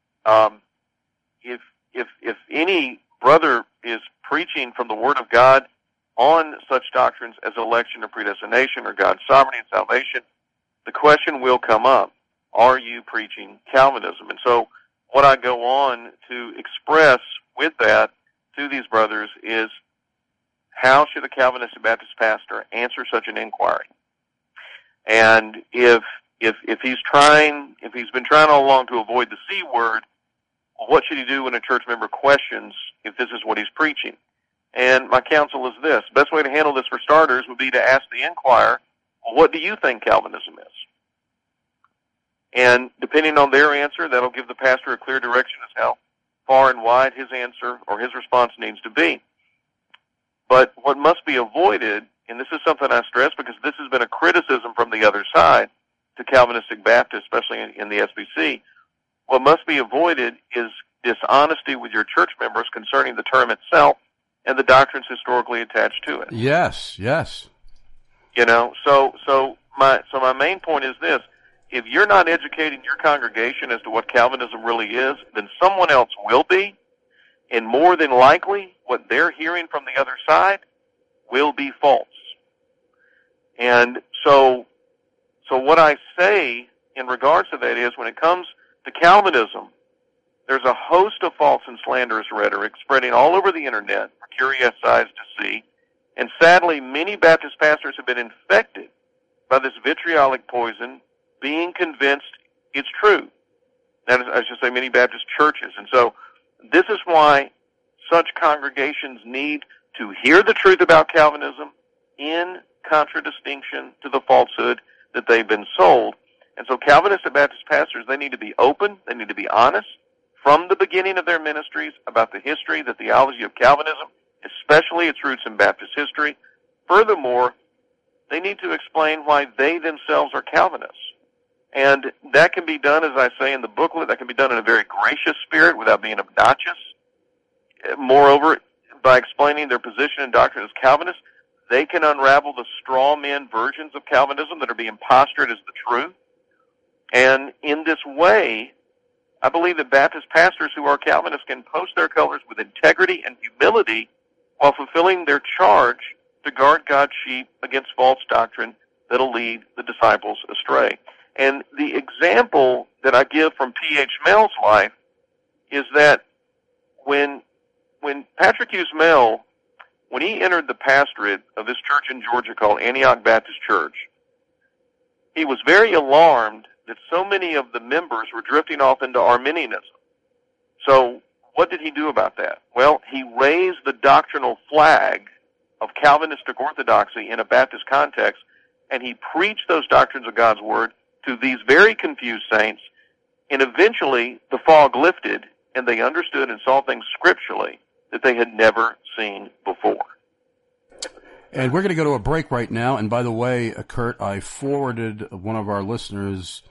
if any brother is preaching from the Word of God on such doctrines as election or predestination or God's sovereignty and salvation, the question will come up, are you preaching Calvinism? And so what I go on to express with that to these brothers is, how should a Calvinistic Baptist pastor answer such an inquiry? And if he's been trying all along to avoid the C word, what should he do when a church member questions if this is what he's preaching? And my counsel is this. The best way to handle this for starters would be to ask the inquirer, well, what do you think Calvinism is? And depending on their answer, that'll give the pastor a clear direction as how far and wide his answer or his response needs to be. But what must be avoided, and this is something I stress because this has been a criticism from the other side to Calvinistic Baptists, especially in the SBC, what must be avoided is dishonesty with your church members concerning the term itself and the doctrines historically attached to it. Yes, yes. You know, so my main point is this. If you're not educating your congregation as to what Calvinism really is, then someone else will be, and more than likely, what they're hearing from the other side will be false. And so what I say in regards to that is, when it comes to Calvinism, there's a host of false and slanderous rhetoric spreading all over the internet for curious eyes to see, and sadly, many Baptist pastors have been infected by this vitriolic poison, being convinced it's true. That is, I should say, many Baptist churches. And so this is why such congregations need to hear the truth about Calvinism in contradistinction to the falsehood that they've been sold. And so Calvinist and Baptist pastors, they need to be open, they need to be honest from the beginning of their ministries about the history, the theology of Calvinism, especially its roots in Baptist history. Furthermore, they need to explain why they themselves are Calvinists. And that can be done, as I say in the booklet, that can be done in a very gracious spirit without being obnoxious. Moreover, by explaining their position and doctrine as Calvinists, they can unravel the straw man versions of Calvinism that are being postured as the truth. And in this way, I believe that Baptist pastors who are Calvinists can post their colors with integrity and humility while fulfilling their charge to guard God's sheep against false doctrine that'll lead the disciples astray. And the example that I give from P.H. Mell's life is that when Patrick Hughes Mell, when he entered the pastorate of this church in Georgia called Antioch Baptist Church, he was very alarmed that so many of the members were drifting off into Arminianism. So what did he do about that? Well, he raised the doctrinal flag of Calvinistic orthodoxy in a Baptist context, and he preached those doctrines of God's Word to these very confused saints, and eventually the fog lifted, and they understood and saw things scripturally that they had never seen before. And we're going to go to a break right now. And by the way, Kurt, I forwarded one of our listeners'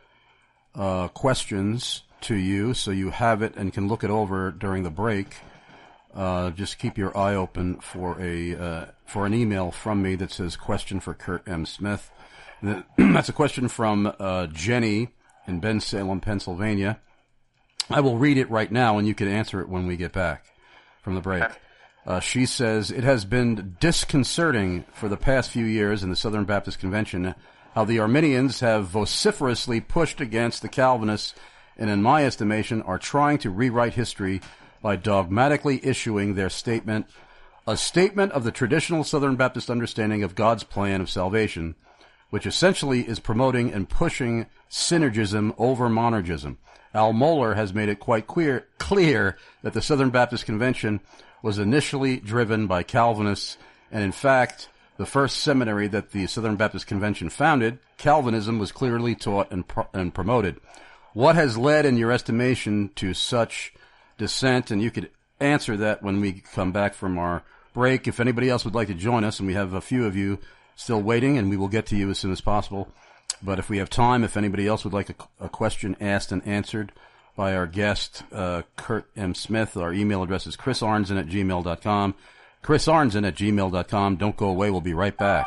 questions to you, so you have it and can look it over during the break. Just keep your eye open for an email from me that says "Question for Kurt M. Smith." That's a question from Jenny in Bensalem, Pennsylvania. I will read it right now, and you can answer it when we get back from the break. She says, it has been disconcerting for the past few years in the Southern Baptist Convention how the Arminians have vociferously pushed against the Calvinists and, in my estimation, are trying to rewrite history by dogmatically issuing their statement, a statement of the traditional Southern Baptist understanding of God's plan of salvation, which essentially is promoting and pushing synergism over monergism. Al Mohler has made it quite clear that the Southern Baptist Convention was initially driven by Calvinists, and in fact, the first seminary that the Southern Baptist Convention founded, Calvinism was clearly taught and promoted. What has led, in your estimation, to such dissent? And you could answer that when we come back from our break. If anybody else would like to join us, and we have a few of you still waiting, and we will get to you as soon as possible. But if we have time, if anybody else would like a question asked and answered by our guest, Kurt M. Smith, our email address is chrisarnzen@gmail.com. chrisarnzen@gmail.com. Don't go away. We'll be right back.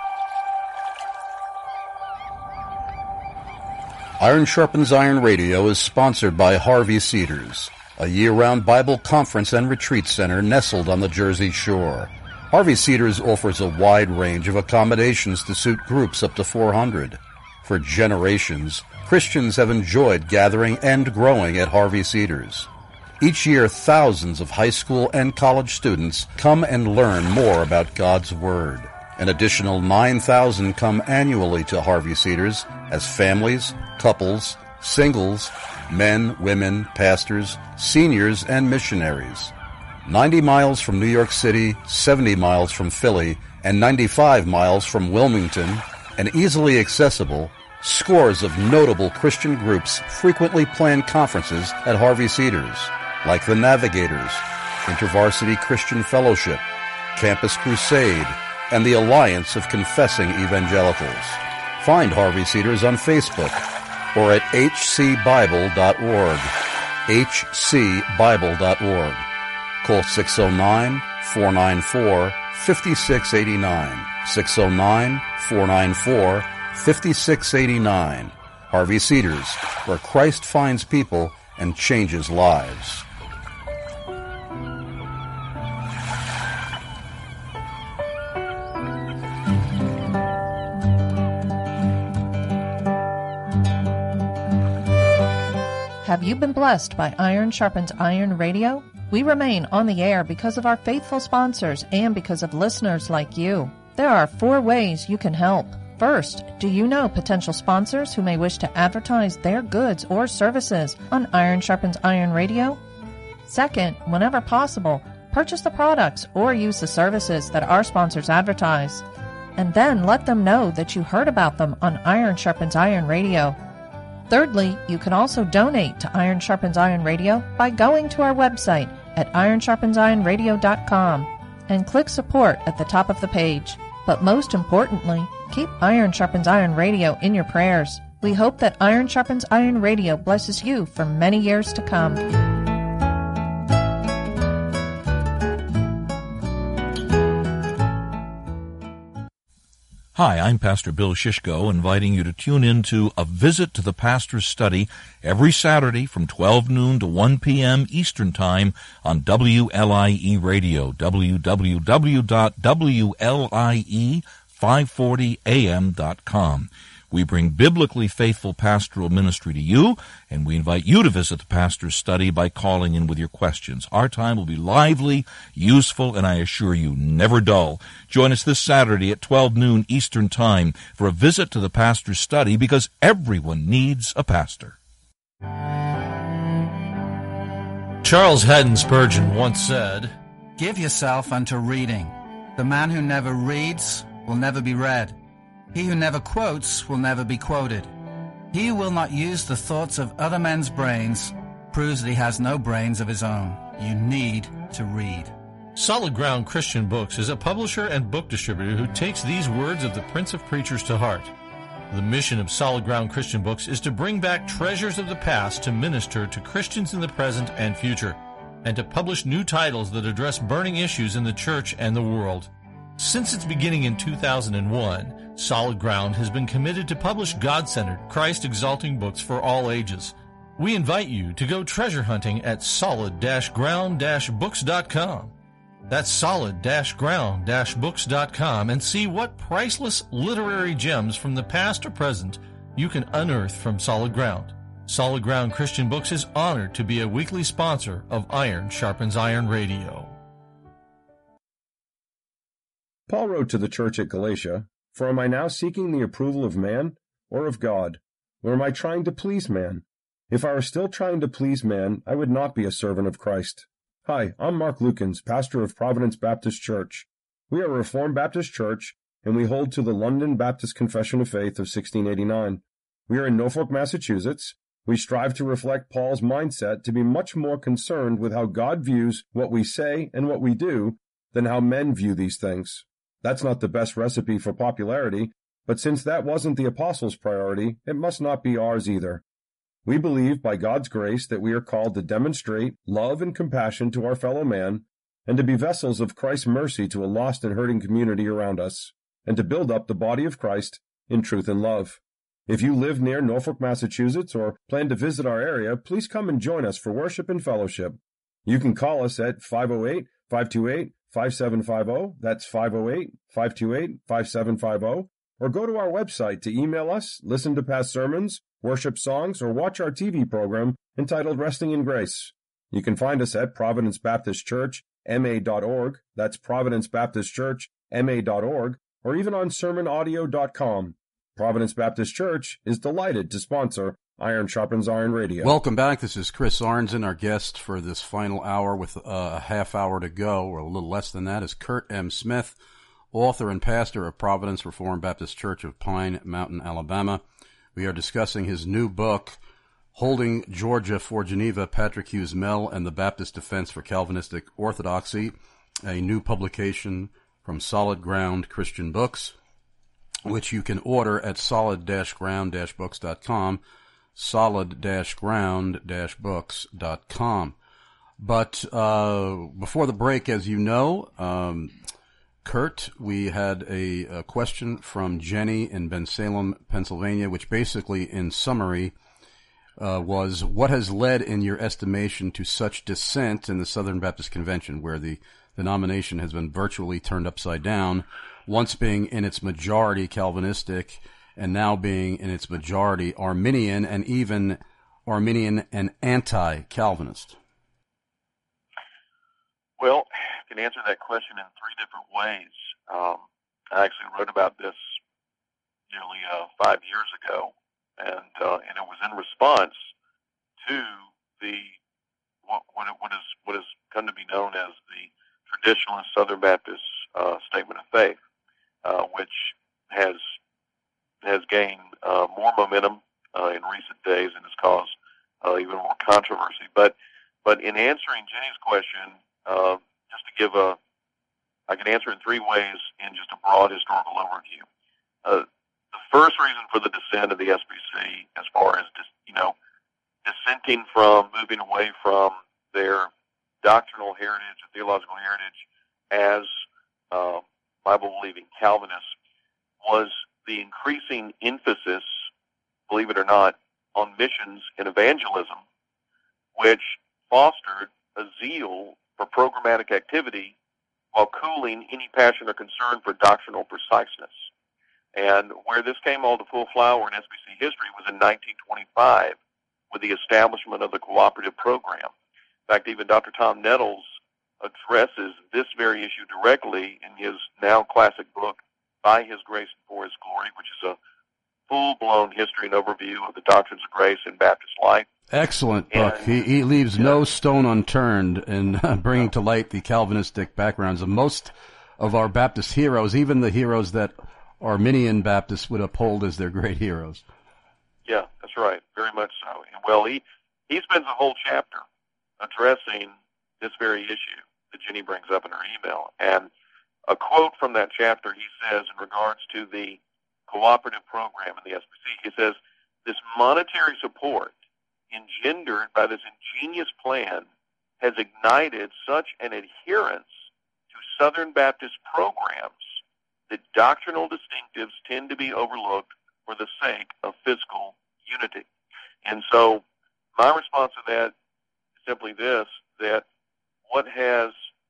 Iron Sharpens Iron Radio is sponsored by Harvey Cedars, a year-round Bible conference and retreat center nestled on the Jersey Shore. Harvey Cedars offers a wide range of accommodations to suit groups up to 400. For generations, Christians have enjoyed gathering and growing at Harvey Cedars. Each year, thousands of high school and college students come and learn more about God's Word. An additional 9,000 come annually to Harvey Cedars as families, couples, singles, men, women, pastors, seniors, and missionaries. 90 miles from New York City, 70 miles from Philly, and 95 miles from Wilmington, and easily accessible, scores of notable Christian groups frequently plan conferences at Harvey Cedars, like the Navigators, InterVarsity Christian Fellowship, Campus Crusade, and the Alliance of Confessing Evangelicals. Find Harvey Cedars on Facebook or at hcbible.org, hcbible.org. Call 609-494-5689, 609-494-5689. Harvey Cedars, where Christ finds people and changes lives. Have you been blessed by Iron Sharpens Iron Radio? We remain on the air because of our faithful sponsors and because of listeners like you. There are 4 ways you can help. First, do you know potential sponsors who may wish to advertise their goods or services on Iron Sharpens Iron Radio? Second, whenever possible, purchase the products or use the services that our sponsors advertise. And then let them know that you heard about them on Iron Sharpens Iron Radio. Thirdly, you can also donate to Iron Sharpens Iron Radio by going to our website at ironsharpensironradio.com and click support at the top of the page. But most importantly, keep Iron Sharpens Iron Radio in your prayers. We hope that Iron Sharpens Iron Radio blesses you for many years to come. Hi, I'm Pastor Bill Shishko, inviting you to tune in to A Visit to the Pastor's Study every Saturday from 12 noon to 1 p.m. Eastern Time on WLIE Radio, www.WLIE540am.com. We bring biblically faithful pastoral ministry to you, and we invite you to visit the Pastor's Study by calling in with your questions. Our time will be lively, useful, and I assure you, never dull. Join us this Saturday at 12 noon Eastern Time for a visit to the Pastor's Study, because everyone needs a pastor. Charles Haddon Spurgeon once said, "Give yourself unto reading. The man who never reads will never be read. He who never quotes will never be quoted. He who will not use the thoughts of other men's brains proves that he has no brains of his own. You need to read." Solid Ground Christian Books is a publisher and book distributor who takes these words of the Prince of Preachers to heart. The mission of Solid Ground Christian Books is to bring back treasures of the past to minister to Christians in the present and future, and to publish new titles that address burning issues in the church and the world. Since its beginning in 2001, Solid Ground has been committed to publish God-centered, Christ-exalting books for all ages. We invite you to go treasure hunting at solid-ground-books.com. That's solid-ground-books.com and see what priceless literary gems from the past or present you can unearth from Solid Ground. Solid Ground Christian Books is honored to be a weekly sponsor of Iron Sharpens Iron Radio. Paul wrote to the church at Galatia, "For am I now seeking the approval of man or of God? Or am I trying to please man? If I were still trying to please man, I would not be a servant of Christ." Hi, I'm Mark Lukens, pastor of Providence Baptist Church. We are a Reformed Baptist church, and we hold to the London Baptist Confession of Faith of 1689. We are in Norfolk, Massachusetts. We strive to reflect Paul's mindset to be much more concerned with how God views what we say and what we do than how men view these things. That's not the best recipe for popularity, but since that wasn't the apostles' priority, it must not be ours either. We believe, by God's grace, that we are called to demonstrate love and compassion to our fellow man, and to be vessels of Christ's mercy to a lost and hurting community around us, and to build up the body of Christ in truth and love. If you live near Norfolk, Massachusetts, or plan to visit our area, please come and join us for worship and fellowship. You can call us at 508-528-5750, that's 508-528-5750, or go to our website to email us, listen to past sermons, worship songs, or watch our TV program entitled Resting in Grace. You can find us at Providence Baptist Church, ma.org, that's Providence Baptist Church, ma.org, or even on sermonaudio.com. Providence Baptist Church is delighted to sponsor Iron Sharpens Iron Radio. Welcome back. This is Chris Arnzen. Our guest for this final hour with a half hour to go, or a little less than that, is Kurt M. Smith, author and pastor of Providence Reformed Baptist Church of Pine Mountain, Alabama. We are discussing his new book, Holding Georgia for Geneva, Patrick Hughes Mell and the Baptist Defense for Calvinistic Orthodoxy, a new publication from Solid Ground Christian Books, which you can order at solid-ground-books.com, solid-ground-books.com. But before the break, as you know, Kurt, we had a question from Jenny in Bensalem, Pennsylvania, which basically, in summary, was what has led, in your estimation, to such dissent in the Southern Baptist Convention, where the denomination has been virtually turned upside down, once being in its majority Calvinistic and now being in its majority Arminian, and even Arminian and anti-Calvinist? Well, I can answer that question in three different ways. I actually wrote about this nearly 5 years ago, and it was in response to what has come to be known as the traditionalist Southern Baptist statement of faith, which has gained more momentum in recent days and has caused even more controversy. But in answering Jenny's question, just to give I can answer in three ways in just a broad historical overview. The first reason for the dissent of the SBC, as far as dissenting from, moving away from their doctrinal heritage, theological heritage, as Bible-believing Calvinists, was the increasing emphasis, believe it or not, on missions and evangelism, which fostered a zeal for programmatic activity while cooling any passion or concern for doctrinal preciseness. And where this came all to full flower in SBC history was in 1925 with the establishment of the cooperative program. In fact, even Dr. Tom Nettles addresses this very issue directly in his now classic book, By His Grace and For His Glory, which is a full-blown history and overview of the doctrines of grace in Baptist life. Excellent book. He leaves no stone unturned in bringing to light the Calvinistic backgrounds of most of our Baptist heroes, even the heroes that Arminian Baptists would uphold as their great heroes. Yeah, that's right. Very much so. Well, he spends a whole chapter addressing this very issue that Jenny brings up in her email. And a quote from that chapter, he says, in regards to the cooperative program in the SBC, he says, "This monetary support engendered by this ingenious plan has ignited such an adherence to Southern Baptist programs that doctrinal distinctives tend to be overlooked for the sake of physical unity." And so my response to that is simply this, that what has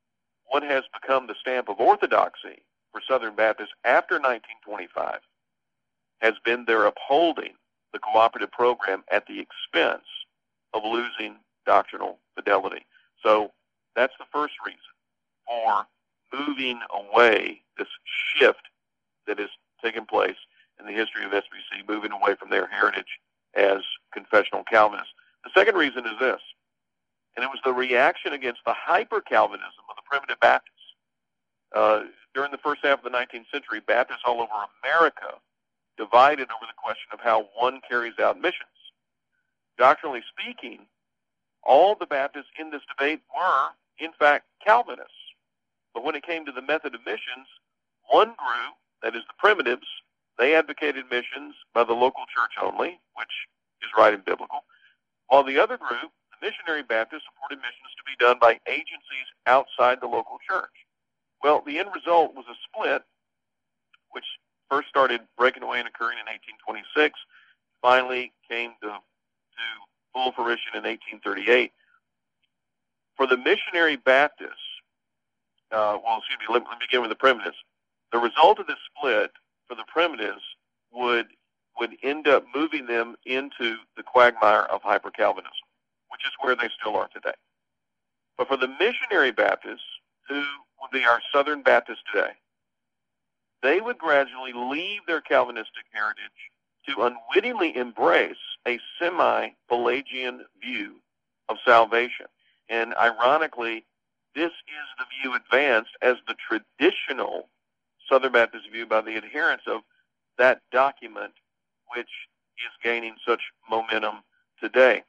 what has become the stamp of orthodoxy for Southern Baptists after 1925 has been their upholding the cooperative program at the expense of losing doctrinal fidelity. So that's the first reason for moving away, this shift that has taken place in the history of SBC, moving away from their heritage as confessional Calvinists. The second reason is this, and it was the reaction against the hyper-Calvinism of the primitive Baptists. During the first half of the 19th century, Baptists all over America divided over the question of how one carries out missions. Doctrinally speaking, all the Baptists in this debate were, in fact, Calvinists. But when it came to the method of missions, one group, that is the primitives, they advocated missions by the local church only, which is right and biblical, while the other group, the missionary Baptists, supported missions to be done by agencies outside the local church. Well, the end result was a split, which first started breaking away and occurring in 1826, finally came to full fruition in 1838. For the missionary Baptists, let me begin with the primitives. The result of this split for the primitives would end up moving them into the quagmire of hyper-Calvinism, which is where they still are today. But for the missionary Baptists, who would be our Southern Baptists today, they would gradually leave their Calvinistic heritage to unwittingly embrace a semi-Pelagian view of salvation. And ironically, this is the view advanced as the traditional Southern Baptist view by the adherents of that document, which is gaining such momentum today.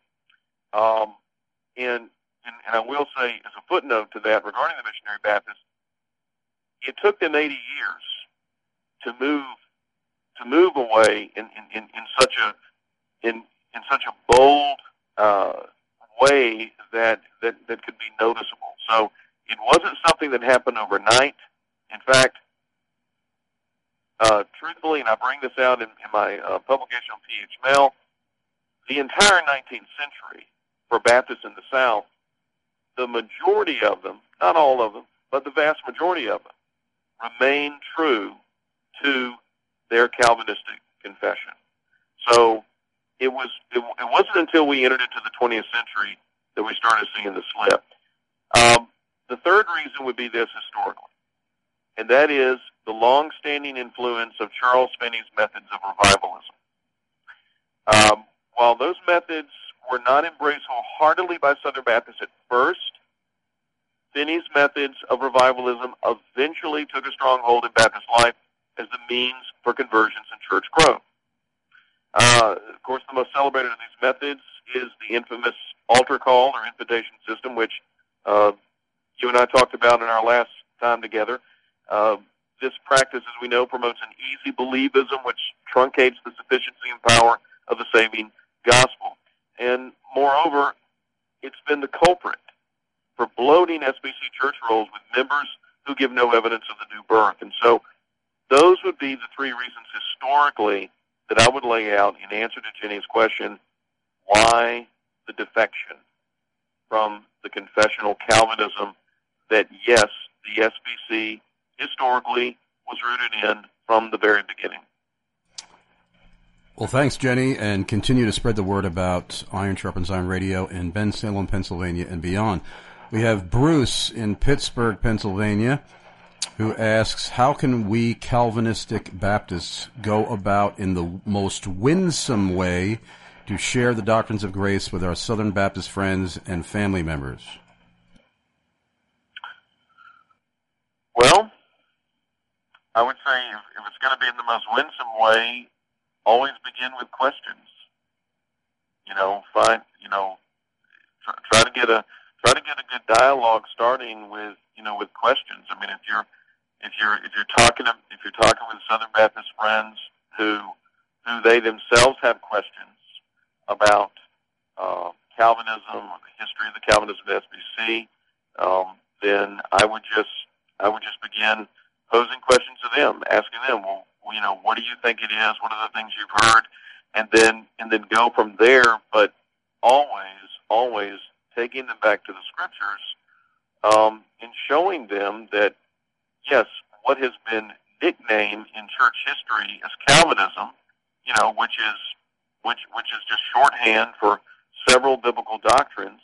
And I will say, as a footnote to that, regarding the missionary Baptists, it took them 80 years to move away in such a bold way that could be noticeable. So it wasn't something that happened overnight. In fact, truthfully, and I bring this out in my publication on PH Mail, the entire 19th century for Baptists in the South, the majority of them, not all of them, but the vast majority of them, remained true to their Calvinistic confession. So it wasn't until we entered into the 20th century that we started seeing the slip. The third reason would be this historically, and that is the long-standing influence of Charles Finney's methods of revivalism. While those methods were not embraced wholeheartedly by Southern Baptists at first, Finney's methods of revivalism eventually took a strong hold in Baptist life as the means for conversions and church growth. Of course, the most celebrated of these methods is the infamous altar call or invitation system, which you and I talked about in our last time together. This practice, as we know, promotes an easy believism, which truncates the sufficiency and power of the saving gospel. And moreover, it's been the culprit for bloating SBC church rolls with members who give no evidence of the new birth. And so those would be the three reasons historically that I would lay out in answer to Jenny's question, why the defection from the confessional Calvinism that, yes, the SBC historically was rooted in from the very beginning. Well, thanks, Jenny, and continue to spread the word about Iron Sharpens Iron Radio in Bensalem, Pennsylvania, and beyond. We have Bruce in Pittsburgh, Pennsylvania, who asks, how can we Calvinistic Baptists go about in the most winsome way to share the doctrines of grace with our Southern Baptist friends and family members? Well, I would say if it's going to be in the most winsome way, always begin with questions. Try to get a good dialogue starting with questions. I mean, if you're talking with Southern Baptist friends who they themselves have questions about Calvinism or the history of the Calvinism of SBC, then I would just begin posing questions to them, asking them, well, what do you think it is? What are the things you've heard? And then go from there, but always taking them back to the scriptures in showing them that, yes, what has been nicknamed in church history as Calvinism, which is just shorthand for several biblical doctrines,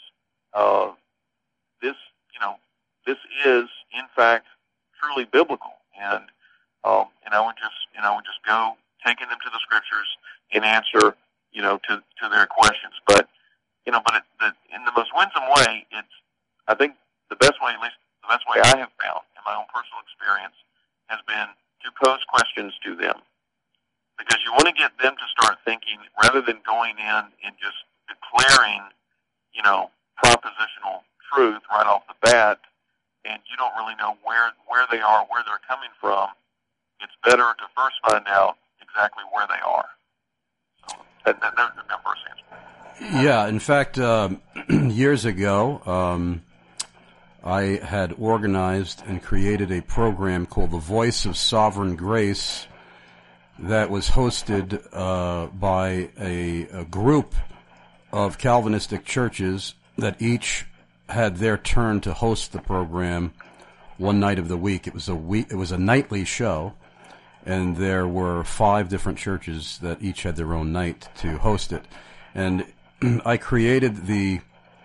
this is in fact truly biblical, and I would just go taking them to the scriptures and answer to their questions, but in the most winsome way, I think the best way, at least the best way I have found in my own personal experience, has been to pose questions to them, because you want to get them to start thinking rather than going in and just declaring, propositional truth right off the bat, and you don't really know where they are, where they're coming from. It's better to first find out exactly where they are. So that's my first answer. Yeah, in fact, years ago, I had organized and created a program called The Voice of Sovereign Grace that was hosted by a group of Calvinistic churches that each had their turn to host the program one night of the week. It was a nightly show, and there were 5 different churches that each had their own night to host it. And I created the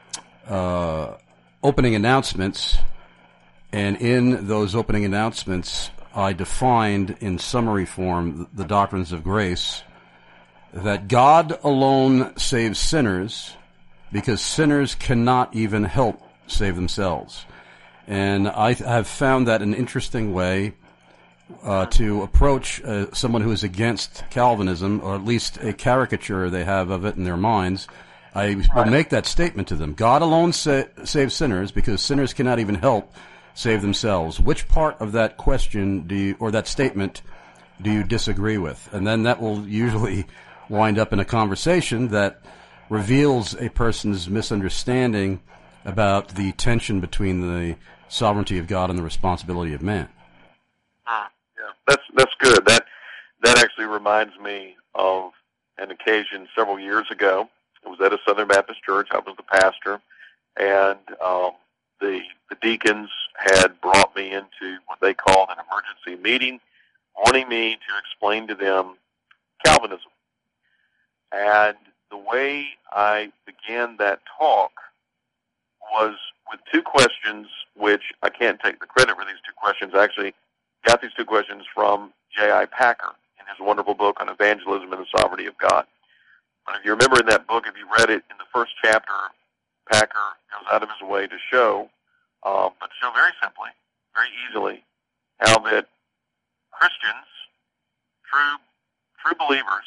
opening announcements, and in those opening announcements, I defined in summary form the doctrines of grace, that God alone saves sinners because sinners cannot even help save themselves. And I have found that an interesting way to approach someone who is against Calvinism, or at least a caricature they have of it in their minds. I will make that statement to them. God alone saves sinners because sinners cannot even help save themselves. Which part of that question or that statement do you disagree with? And then that will usually wind up in a conversation that reveals a person's misunderstanding about the tension between the sovereignty of God and the responsibility of man. Yeah, that's good. That actually reminds me of an occasion several years ago. It was at a Southern Baptist church. I was the pastor, and the deacons had brought me into what they called an emergency meeting, wanting me to explain to them Calvinism. And the way I began that talk was with 2 questions, which I can't take the credit for these 2 questions. I actually got these 2 questions from J.I. Packer in his wonderful book on evangelism and the sovereignty of God. But if you remember in that book, if you read it in the first chapter, Packer goes out of his way to show, very simply, very easily, how that Christians, true believers,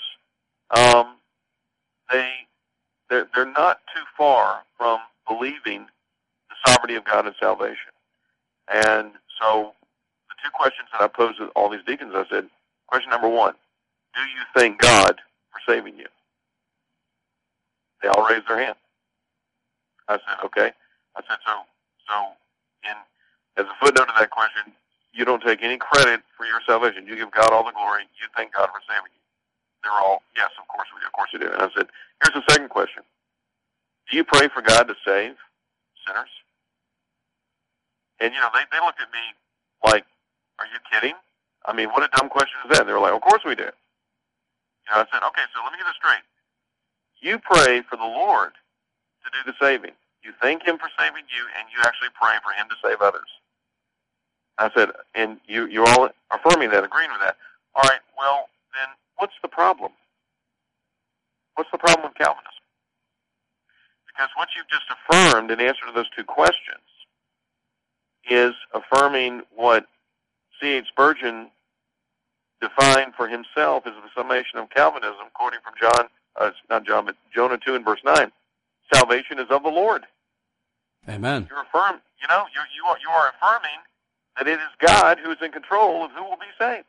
they're not too far from believing the sovereignty of God and salvation. And so the 2 questions that I posed to all these deacons, I said, question number 1, do you thank God for saving you? They all raised their hand. I said, okay. I said, so as a footnote to that question, you don't take any credit for your salvation. You give God all the glory. You thank God for saving you. They're all, yes, of course we do. Of course you do. And I said, here's the second question. Do you pray for God to save sinners? And, they looked at me like, are you kidding? I mean, what a dumb question is that? They were like, of course we do. I said, okay, so let me get this straight. You pray for the Lord to do the saving. You thank Him for saving you, and you actually pray for Him to save others. I said, and you're all affirming that, agreeing with that. All right, well, then what's the problem? What's the problem with Calvinism? Because what you've just affirmed in answer to those 2 questions is affirming what C.H. Spurgeon defined for himself as the summation of Calvinism, quoting from Jonah 2 and verse 9. Salvation is of the Lord. Amen. You are affirming that it is God who is in control of who will be saved.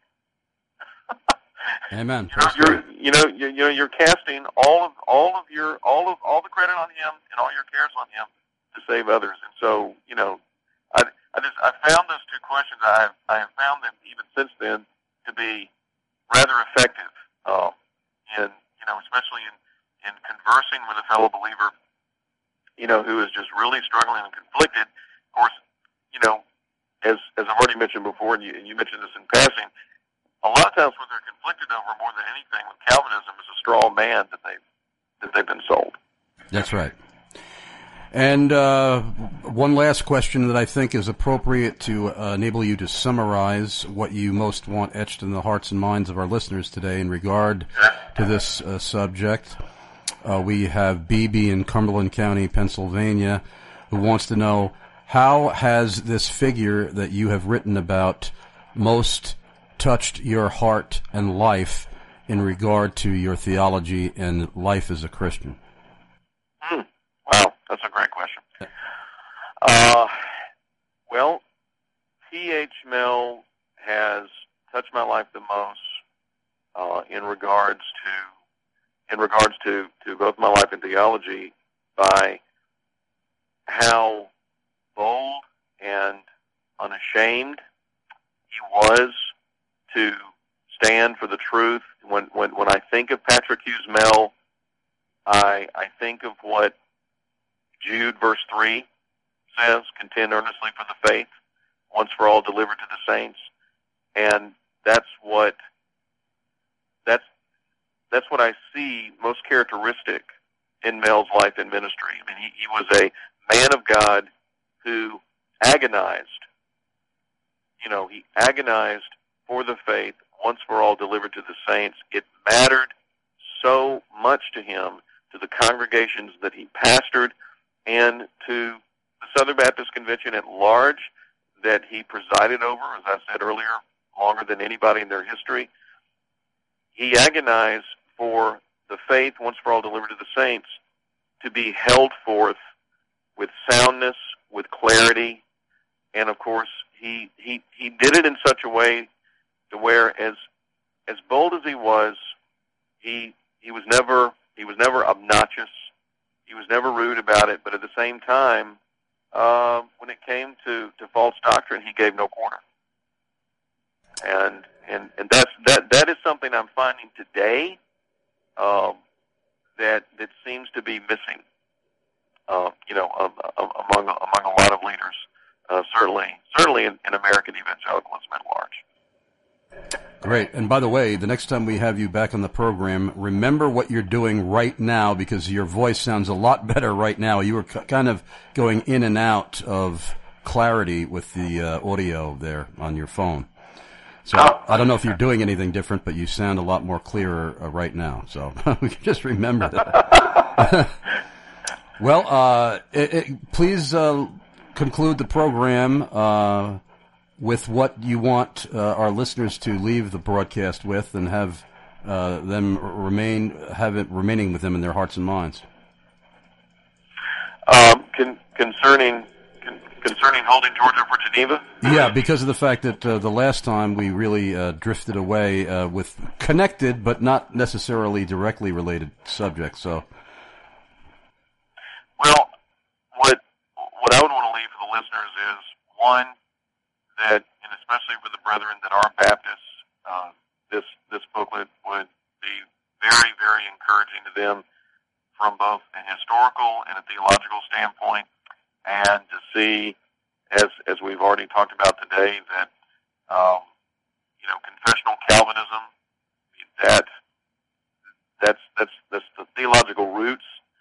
Amen. You're casting all the credit on Him and all your cares on Him to save others. And so, I found those 2 questions. I have found them even since then to be rather effective, especially in conversing with a fellow believer, who is just really struggling and conflicted. Of course, already mentioned before, and you mentioned this in passing, a lot of times what they're conflicted over more than anything with Calvinism is a straw man that they've been sold. That's right. And one last question that I think is appropriate to enable you to summarize what you most want etched in the hearts and minds of our listeners today in regard to this subject. We have BB in Cumberland County, Pennsylvania, who wants to know, how has this figure that you have written about most touched your heart and life in regard to your theology and life as a Christian? Wow, that's a great question. Well, T.H. Mell has touched my life the most in regards to both my life and theology by how bold and unashamed he was to stand for the truth. When I think of Patrick Hughes Mell, I think of what Jude verse 3 says, contend earnestly for the faith, once for all delivered to the saints. And that's what I see most characteristic in Mell's life and ministry. I mean, he was a man of God who agonized. He agonized for the faith, once for all delivered to the saints. It mattered so much to him, to the congregations that he pastored, and to the Southern Baptist Convention at large that he presided over, as I said earlier, longer than anybody in their history. He agonized for the faith, once for all delivered to the saints, to be held forth with soundness, with clarity, and of course he did it in such a way to where, as bold as he was was never obnoxious. He was never rude about it, but at the same time, when it came to false doctrine, he gave no quarter. And that is something I'm finding today that seems to be missing, among a lot of leaders, certainly in American evangelicalism at large. Great. And by the way, the next time we have you back on the program, remember what you're doing right now, because your voice sounds a lot better right now. You were kind of going in and out of clarity with the audio there on your phone. So I don't know if you're doing anything different, but you sound a lot more clearer right now. So we can just remember that. Well, please conclude the program with what you want our listeners to leave the broadcast with, and have them remaining with them in their hearts and minds. Concerning holding Georgia for Geneva? Yeah, because of the fact that the last time we really drifted away with connected but not necessarily directly related subjects. So, well, what I would want to leave for the listeners is, one, that, and especially for the brethren that are Baptists, this booklet would be very, very encouraging to them from both a historical and a theological standpoint, and to see, as we've already talked about today, that confessional Calvinism, that's the theological roots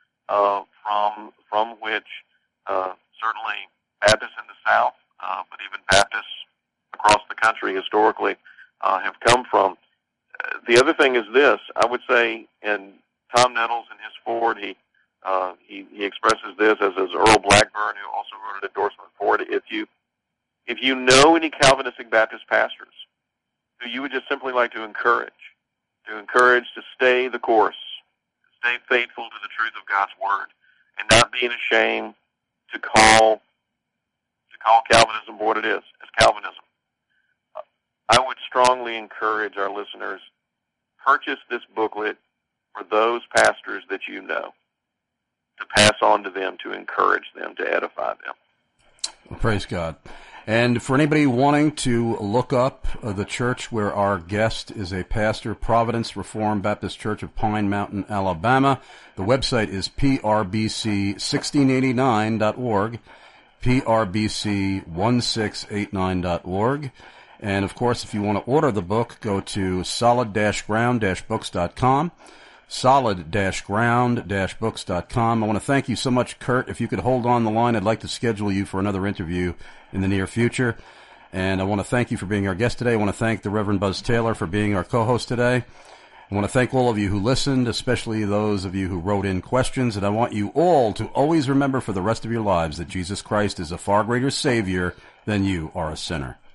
from which certainly Baptists in the South, but even Baptists across the country historically have come from. The other thing is this: I would say, and Tom Nettles in his forward, he expresses this, as is Earl Blackburn, who also wrote an endorsement for it. If you know any Calvinistic Baptist pastors who you would just simply like to encourage to stay the course, stay faithful to the truth of God's Word, and not being ashamed to call Calvinism what it is, as Calvinism, I would strongly encourage our listeners, purchase this booklet for those pastors that you know, to pass on to them, to encourage them, to edify them. Well, praise God. And for anybody wanting to look up the church where our guest is a pastor, Providence Reformed Baptist Church of Pine Mountain, Alabama, the website is prbc1689.org, prbc1689.org. And, of course, if you want to order the book, go to solid-ground-books.com, solid-ground-books.com. I want to thank you so much, Kurt. If you could hold on the line, I'd like to schedule you for another interview in the near future. And I want to thank you for being our guest today. I want to thank the Reverend Buzz Taylor for being our co-host today. I want to thank all of you who listened, especially those of you who wrote in questions. And I want you all to always remember for the rest of your lives that Jesus Christ is a far greater Savior than you are a sinner.